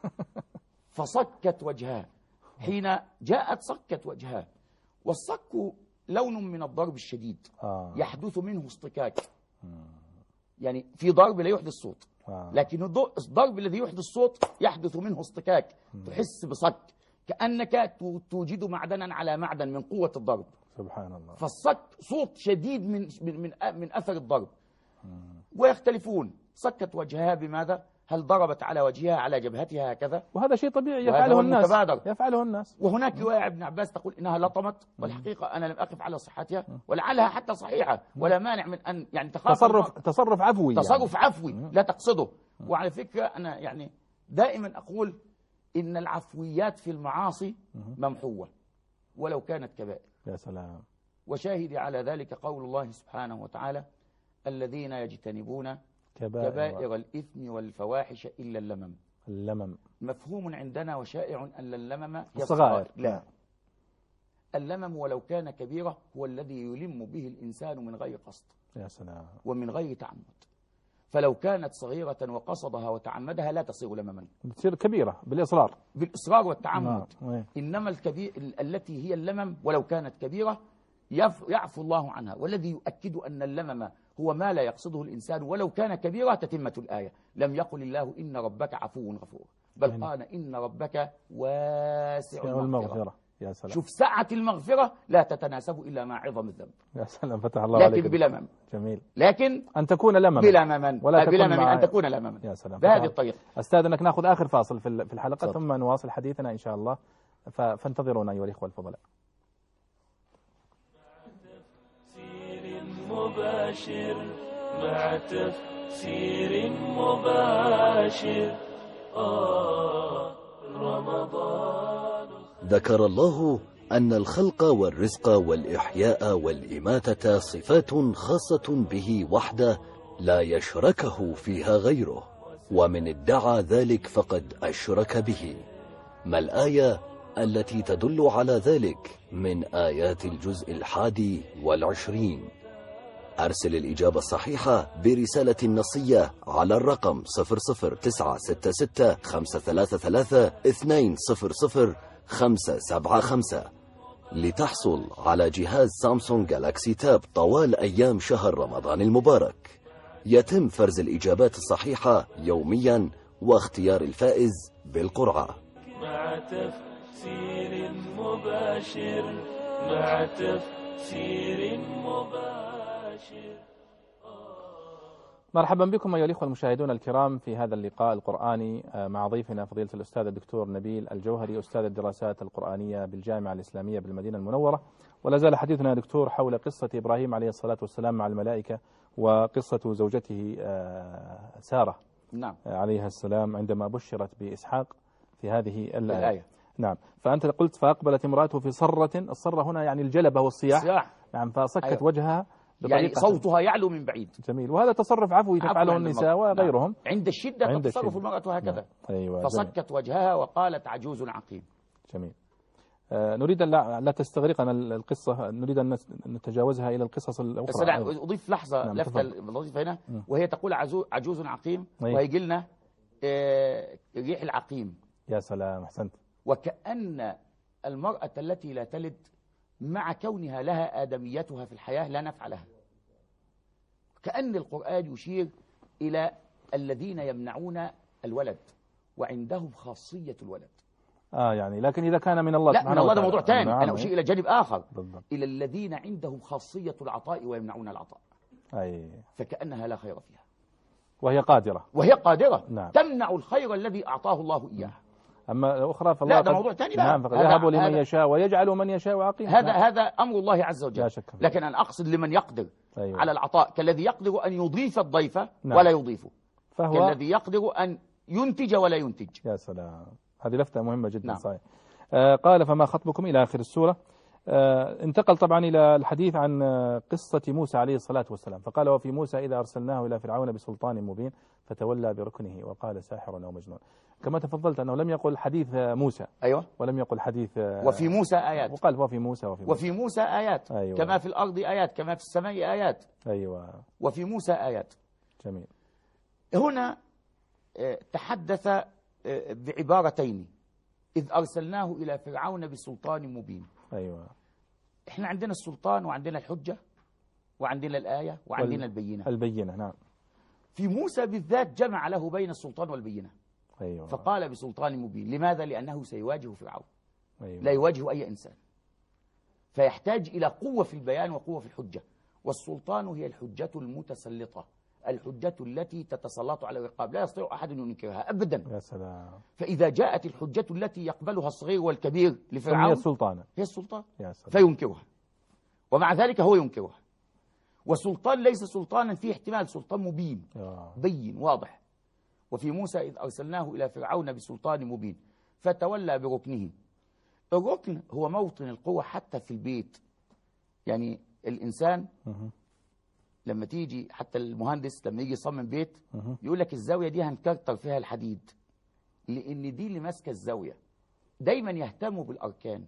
S5: فصكت وجهها، حين جاءت صكت وجهها. والصك لون من الضرب الشديد، يحدث منه اصطكاك، يعني في ضرب لا يحدث صوت، لكن الضرب الذي يحدث صوت يحدث منه اصطكاك، تحس بصك كأنك توجد معدنا على معدن من قوة الضرب.
S4: سبحان الله.
S5: فالصك صوت شديد من أثر الضرب. ويختلفون، صكت وجهها بماذا؟ هل ضربت على وجهها على جبهتها هكذا؟
S4: وهذا شيء طبيعي يفعله الناس.
S5: وهناك رواية ابن عباس تقول إنها لطمت، والحقيقة أنا لم أقف على صحتها، ولعلها حتى صحيحة، ولا مانع من أن يعني
S4: تصرف عفوي،
S5: عفوي لا تقصده. وعلى فكرة أنا يعني دائما أقول إن العفويات في المعاصي ممحوة ولو كانت كبائر.
S4: يا سلام.
S5: وشاهدي على ذلك قول الله سبحانه وتعالى: الذين يجتنبون كبائر الإثم والفواحش إلا اللمم. مفهوم عندنا وشائع أن اللمم هي الصغائر. لا، اللمم ولو كان كبيرة هو الذي يلم به الإنسان من غير قصد.
S4: يا سلام. ومن
S5: غير تعمد. فلو كانت صغيرة وقصدها وتعمدها لا تصير لمما،
S4: تصير كبيرة بالإصرار
S5: والتعمد. إنما الكبير التي هي اللمم ولو كانت كبيرة يعفو الله عنها. والذي يؤكد أن اللمم هو ما لا يقصده الإنسان ولو كان كبيرة تتمة الآية: لم يقل الله إن ربك عفو غفور، بل قال إن ربك واسع المغفرة.
S4: يا سلام.
S5: شوف سعة المغفرة لا تتناسب إلا مع عظم الذنب.
S4: يا سلام، فتح الله عليك.
S5: لكن بلمم.
S4: جميل.
S5: لكن
S4: أن تكون لمما
S5: أن تكون لمما.
S4: يا سلام.
S5: بهذه الطريقة.
S4: أستاذ أنك نأخذ آخر فاصل في الحلقة صدق. ثم نواصل حديثنا إن شاء الله، فانتظرونا أيها الإخوة الفضلاء.
S3: مع تفسير مباشر رمضان.
S6: ذكر الله أن الخلق والرزق والإحياء والإماتة صفات خاصة به وحده لا يشركه فيها غيره، ومن ادعى ذلك فقد أشرك به. ما الآية التي تدل على ذلك من آيات الجزء 21؟ أرسل الإجابة الصحيحة برسالة نصية على الرقم 00966 لتحصل على جهاز سامسونج جالاكسي تاب طوال أيام شهر رمضان المبارك. يتم فرز الإجابات الصحيحة يوميا واختيار الفائز بالقرعة.
S3: مع تفسير مباشر، مع تفسير مباشر.
S4: مرحبا بكم أيها الإخوة المشاهدون الكرام في هذا اللقاء القرآني مع ضيفنا فضيلة الأستاذ الدكتور نبيل الجوهري، أستاذ الدراسات القرآنية بالجامعة الإسلامية بالمدينة المنورة. ولا زال حديثنا يا دكتور حول قصة إبراهيم عليه الصلاة والسلام مع الملائكة، وقصة زوجته سارة عليها السلام عندما بشرت بإسحاق في هذه الآية. نعم. فأنت قلت فأقبلت امرأته في صرة، الصرة هنا يعني الجلبة والصياح. نعم. فصكت وجهها
S5: يعني صوتها يعلو من بعيد.
S4: جميل. وهذا تصرف عفوي تفعله النساء وغيرهم.
S5: عند الشدة تتصرف المرأة هكذا.
S4: أيوة.
S5: فصكت وجهها وقالت عجوز عقيم.
S4: جميل. نريد أن لا تستغرقنا القصة، نريد أن نتجاوزها إلى القصص الأخرى.
S5: أضيف لحظة لفتة لطيفة هنا، وهي تقول عجوز عقيم، وهيجي لنا ريح العقيم.
S4: يا سلام، أحسنت.
S5: وكأن المرأة التي لا تلد مع كونها لها آدميتها في الحياة لا نفع لها. كأن القرآن يشير إلى الذين يمنعون الولد وعندهم خاصية الولد.
S4: يعني لكن إذا كان من الله
S5: لا، من الله ده موضوع ثاني. أنا أشير إلى جانب آخر
S4: بالضبط.
S5: إلى الذين عندهم خاصية العطاء ويمنعون العطاء. فكأنها لا خير فيها
S4: وهي قادرة.
S5: نعم. تمنع الخير الذي أعطاه الله إياه.
S4: أما الأخرى فالله
S5: لا، ده موضوع ثاني.
S4: نعم، يهب لمن يشاء ويجعل من يشاء عقيما.
S5: هذا أمر الله عز وجل.
S4: لا شك.
S5: لكن أنا أقصد لمن يقدر على العطاء، كالذي يقدر أن يضيف الضيف ولا يضيفه،
S4: فهو
S5: كالذي يقدر أن ينتج ولا ينتج.
S4: يا سلام، هذه لفتة مهمة جدا.
S5: نعم.
S4: صحيح. قال فما خطبكم إلى آخر السورة. انتقل طبعا إلى الحديث عن قصة موسى عليه الصلاة والسلام، فقال وفي موسى إذا أرسلناه إلى فرعون بسلطان مبين فتولى بركنه وقال ساحر أو مجنون. كما تفضلت أنه لم يقل حديث موسى.
S5: أيوة.
S4: ولم يقل حديث
S5: وفي موسى آيات.
S4: وقال وفي موسى
S5: آيات.
S4: أيوة.
S5: كما في الأرض آيات كما في السماء آيات.
S4: أيوة.
S5: وفي موسى آيات.
S4: جميل.
S5: هنا تحدث بعبارتين: إذ أرسلناه إلى فرعون بسلطان مبين.
S4: أيوة.
S5: إحنا عندنا السلطان وعندنا الحجة وعندنا الآية وعندنا
S4: البينة. نعم.
S5: في موسى بالذات جمع له بين السلطان والبينة.
S4: أيوة.
S5: فقال بسلطان مبين. لماذا؟ لأنه سيواجه فرعون.
S4: أيوة.
S5: لا يواجه أي إنسان، فيحتاج إلى قوة في البيان وقوة في الحجة. والسلطان هي الحجة المتسلطة، الحجة التي تتسلط على الرقاب، لا يستطيع أحد أن ينكرها أبدا.
S4: يا سلام.
S5: فإذا جاءت الحجة التي يقبلها الصغير والكبير لفرعون
S4: هي
S5: السلطان
S4: يا سلام.
S5: فينكرها، ومع ذلك هو ينكرها. وسلطان ليس سلطانا فيه احتمال، سلطان مبين بين واضح. وفي موسى إذ أرسلناه إلى فرعون بسلطان مبين فتولى بركنه. الركن هو موطن القوة حتى في البيت. يعني الإنسان لما تيجي، حتى المهندس لما يجي يصمم بيت يقول لك الزاوية دي هنكرتر فيها الحديد، لأن دي اللي ماسكة الزاوية. دايما يهتموا بالأركان.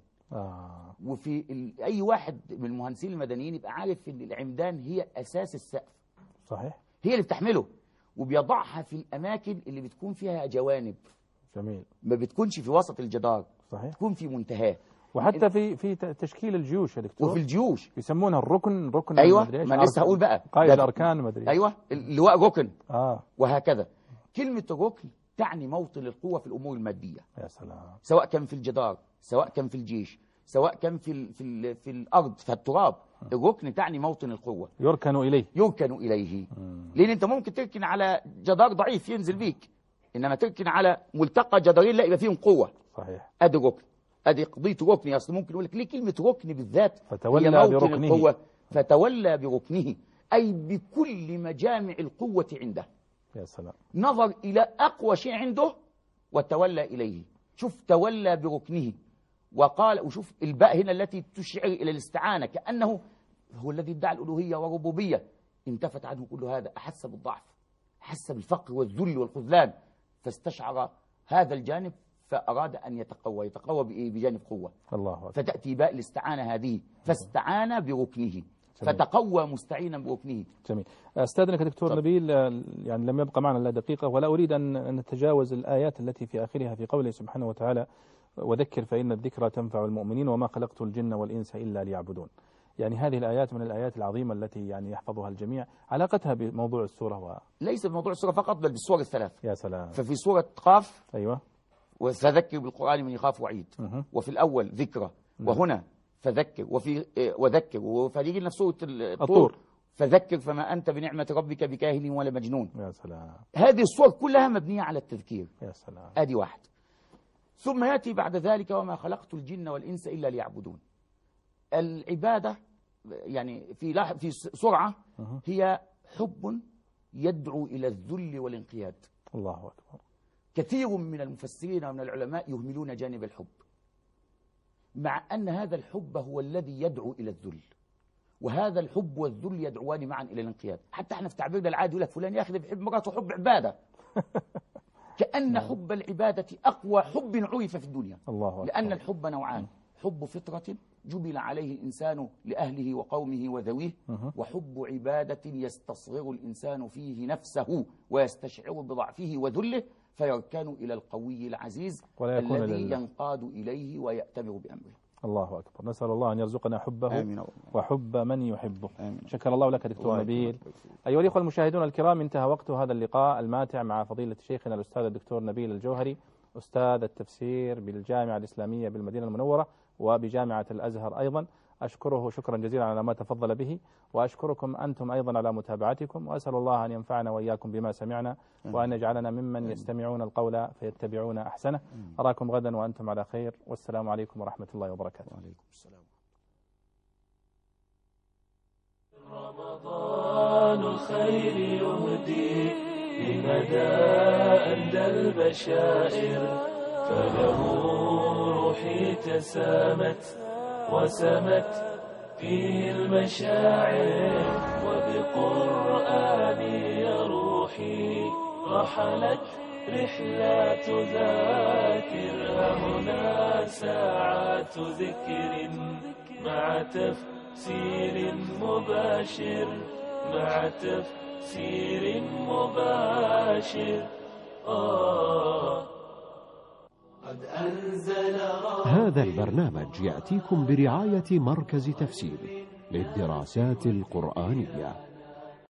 S5: وفي أي واحد من المهندسين المدنيين يبقى عارف إن العمدان هي أساس السقف.
S4: صحيح.
S5: هي اللي بتحمله، وبيضعها في الأماكن اللي بتكون فيها جوانب.
S4: جميل.
S5: ما بتكونش في وسط الجدار.
S4: صحيح.
S5: تكون في منتهاه.
S4: وحتى في تشكيل الجيوش يا دكتور،
S5: وفي الجيوش
S4: يسمونها ركن.
S5: أيوة، ما لسه هقول بقى
S4: قائد الأركان ما ادري.
S5: أيوة، اللواء ركن. وهكذا. كلمة الركن تعني موطن القوة في الأمور المادية.
S4: يا سلام.
S5: سواء كان في الجدار، سواء كان في الجيش، سواء كان في الأرض، في التراب. الركن تعني موطن القوة،
S4: يركن
S5: إليه. لأن أنت ممكن تركن على جدار ضعيف ينزل بيك، إنما تركن على ملتقى جدارين لا يبقى فيهم قوة.
S4: صحيح.
S5: أدي ركن، أدي قضية ركن. أصل ممكن يقول لك ليه كلمة ركن بالذات؟
S4: فتولى بركنه.
S5: القوة. فتولى بركنه، أي بكل مجامع القوة عنده.
S4: يا سلام.
S5: نظر إلى أقوى شيء عنده وتولى إليه. شوف تولى بركنه. وقال، وشوف الباء هنا التي تشعر إلى الاستعانة، كأنه هو الذي ادعى الألوهية والربوبية. انتفت عنه كل هذا، أحس بالضعف، أحس بالفقر والذل والخذلان، فاستشعر هذا الجانب فأراد أن يتقوى بإيه؟ بجانب قوة.
S4: الله أكبر.
S5: فتأتي باء الاستعانة هذه، فاستعان بركنه، فتقوى مستعينا بركنه.
S4: جميل. أستاذنك دكتور نبيل، يعني لم يبقى معنا إلا دقيقة، ولا أريد أن نتجاوز الآيات التي في آخرها في قوله سبحانه وتعالى وذكر فإن الذكرى تنفع المؤمنين وما خلقت الجن والإنس إلا ليعبدون. يعني هذه الآيات من الآيات العظيمة التي يعني يحفظها الجميع. علاقتها بموضوع السورة
S5: ليس بموضوع السورة فقط، بل بالسور الثلاث.
S4: يا سلام.
S5: ففي سورة قاف
S4: أيوة
S5: فذكر بالقرآن من يخاف وعيد. وفي الأول ذكرى، وهنا فذكر، وفي وذكر، وفريق لنا في سورة الطور فذكر فما أنت بنعمة ربك بكاهن ولا مجنون.
S4: يا سلام.
S5: هذه السور كلها مبنية على التذكير.
S4: يا سلام.
S5: آدي واحد. ثم يأتي بعد ذلك وما خلقت الجن والإنس إلا ليعبدون. العبادة يعني في سرعة هي حب يدعو إلى الذل والانقياد.
S4: الله أكبر.
S5: كثير من المفسرين ومن العلماء يهملون جانب الحب، مع أن هذا الحب هو الذي يدعو إلى الذل، وهذا الحب والذل يدعوان معا إلى الانقياد. حتى احنا في تعبيرنا العادي يقول لك فلان يا أخي بيحب مراته حب عبادة. كأن حب العبادة أقوى حب عرف في الدنيا.
S4: الله أكبر.
S5: لأن الحب نوعان: حب فطرة جبل عليه الإنسان لأهله وقومه وذويه، وحب عبادة يستصغر الإنسان فيه نفسه ويستشعر بضعفه وذله فيركن إلى القوي العزيز الذي ينقاد إليه ويأتمر بأمره.
S4: الله أكبر. نسأل الله أن يرزقنا حبه
S5: آمين.
S4: وحب من يحبه.
S5: آمين.
S4: شكر الله لك دكتور نبيل. أيها الأخوة المشاهدون الكرام، انتهى وقت هذا اللقاء الماتع مع فضيلة شيخنا الأستاذ الدكتور نبيل الجوهري، أستاذ التفسير بالجامعة الإسلامية بالمدينة المنورة وبجامعة الأزهر أيضا. أشكره شكرا جزيلا على ما تفضل به، وأشكركم أنتم أيضا على متابعتكم، وأسأل الله أن ينفعنا وإياكم بما سمعنا، وأن يجعلنا ممن يستمعون القول فيتبعون أحسنه. أراكم غدا وأنتم على خير، والسلام عليكم ورحمة الله وبركاته.
S5: وعليكم السلام.
S3: رمضان الخير يهدي لمدى أندى البشائر، فله روحي تسامت وسمت فيه المشاعر، وبقرآني روحي رحلت رحلات ذاكر. هنا ساعات ذكر مع تفسير مباشر، مع تفسير مباشر. قد أنزل
S1: هذا البرنامج يأتيكم برعاية مركز تفسير للدراسات القرآنية.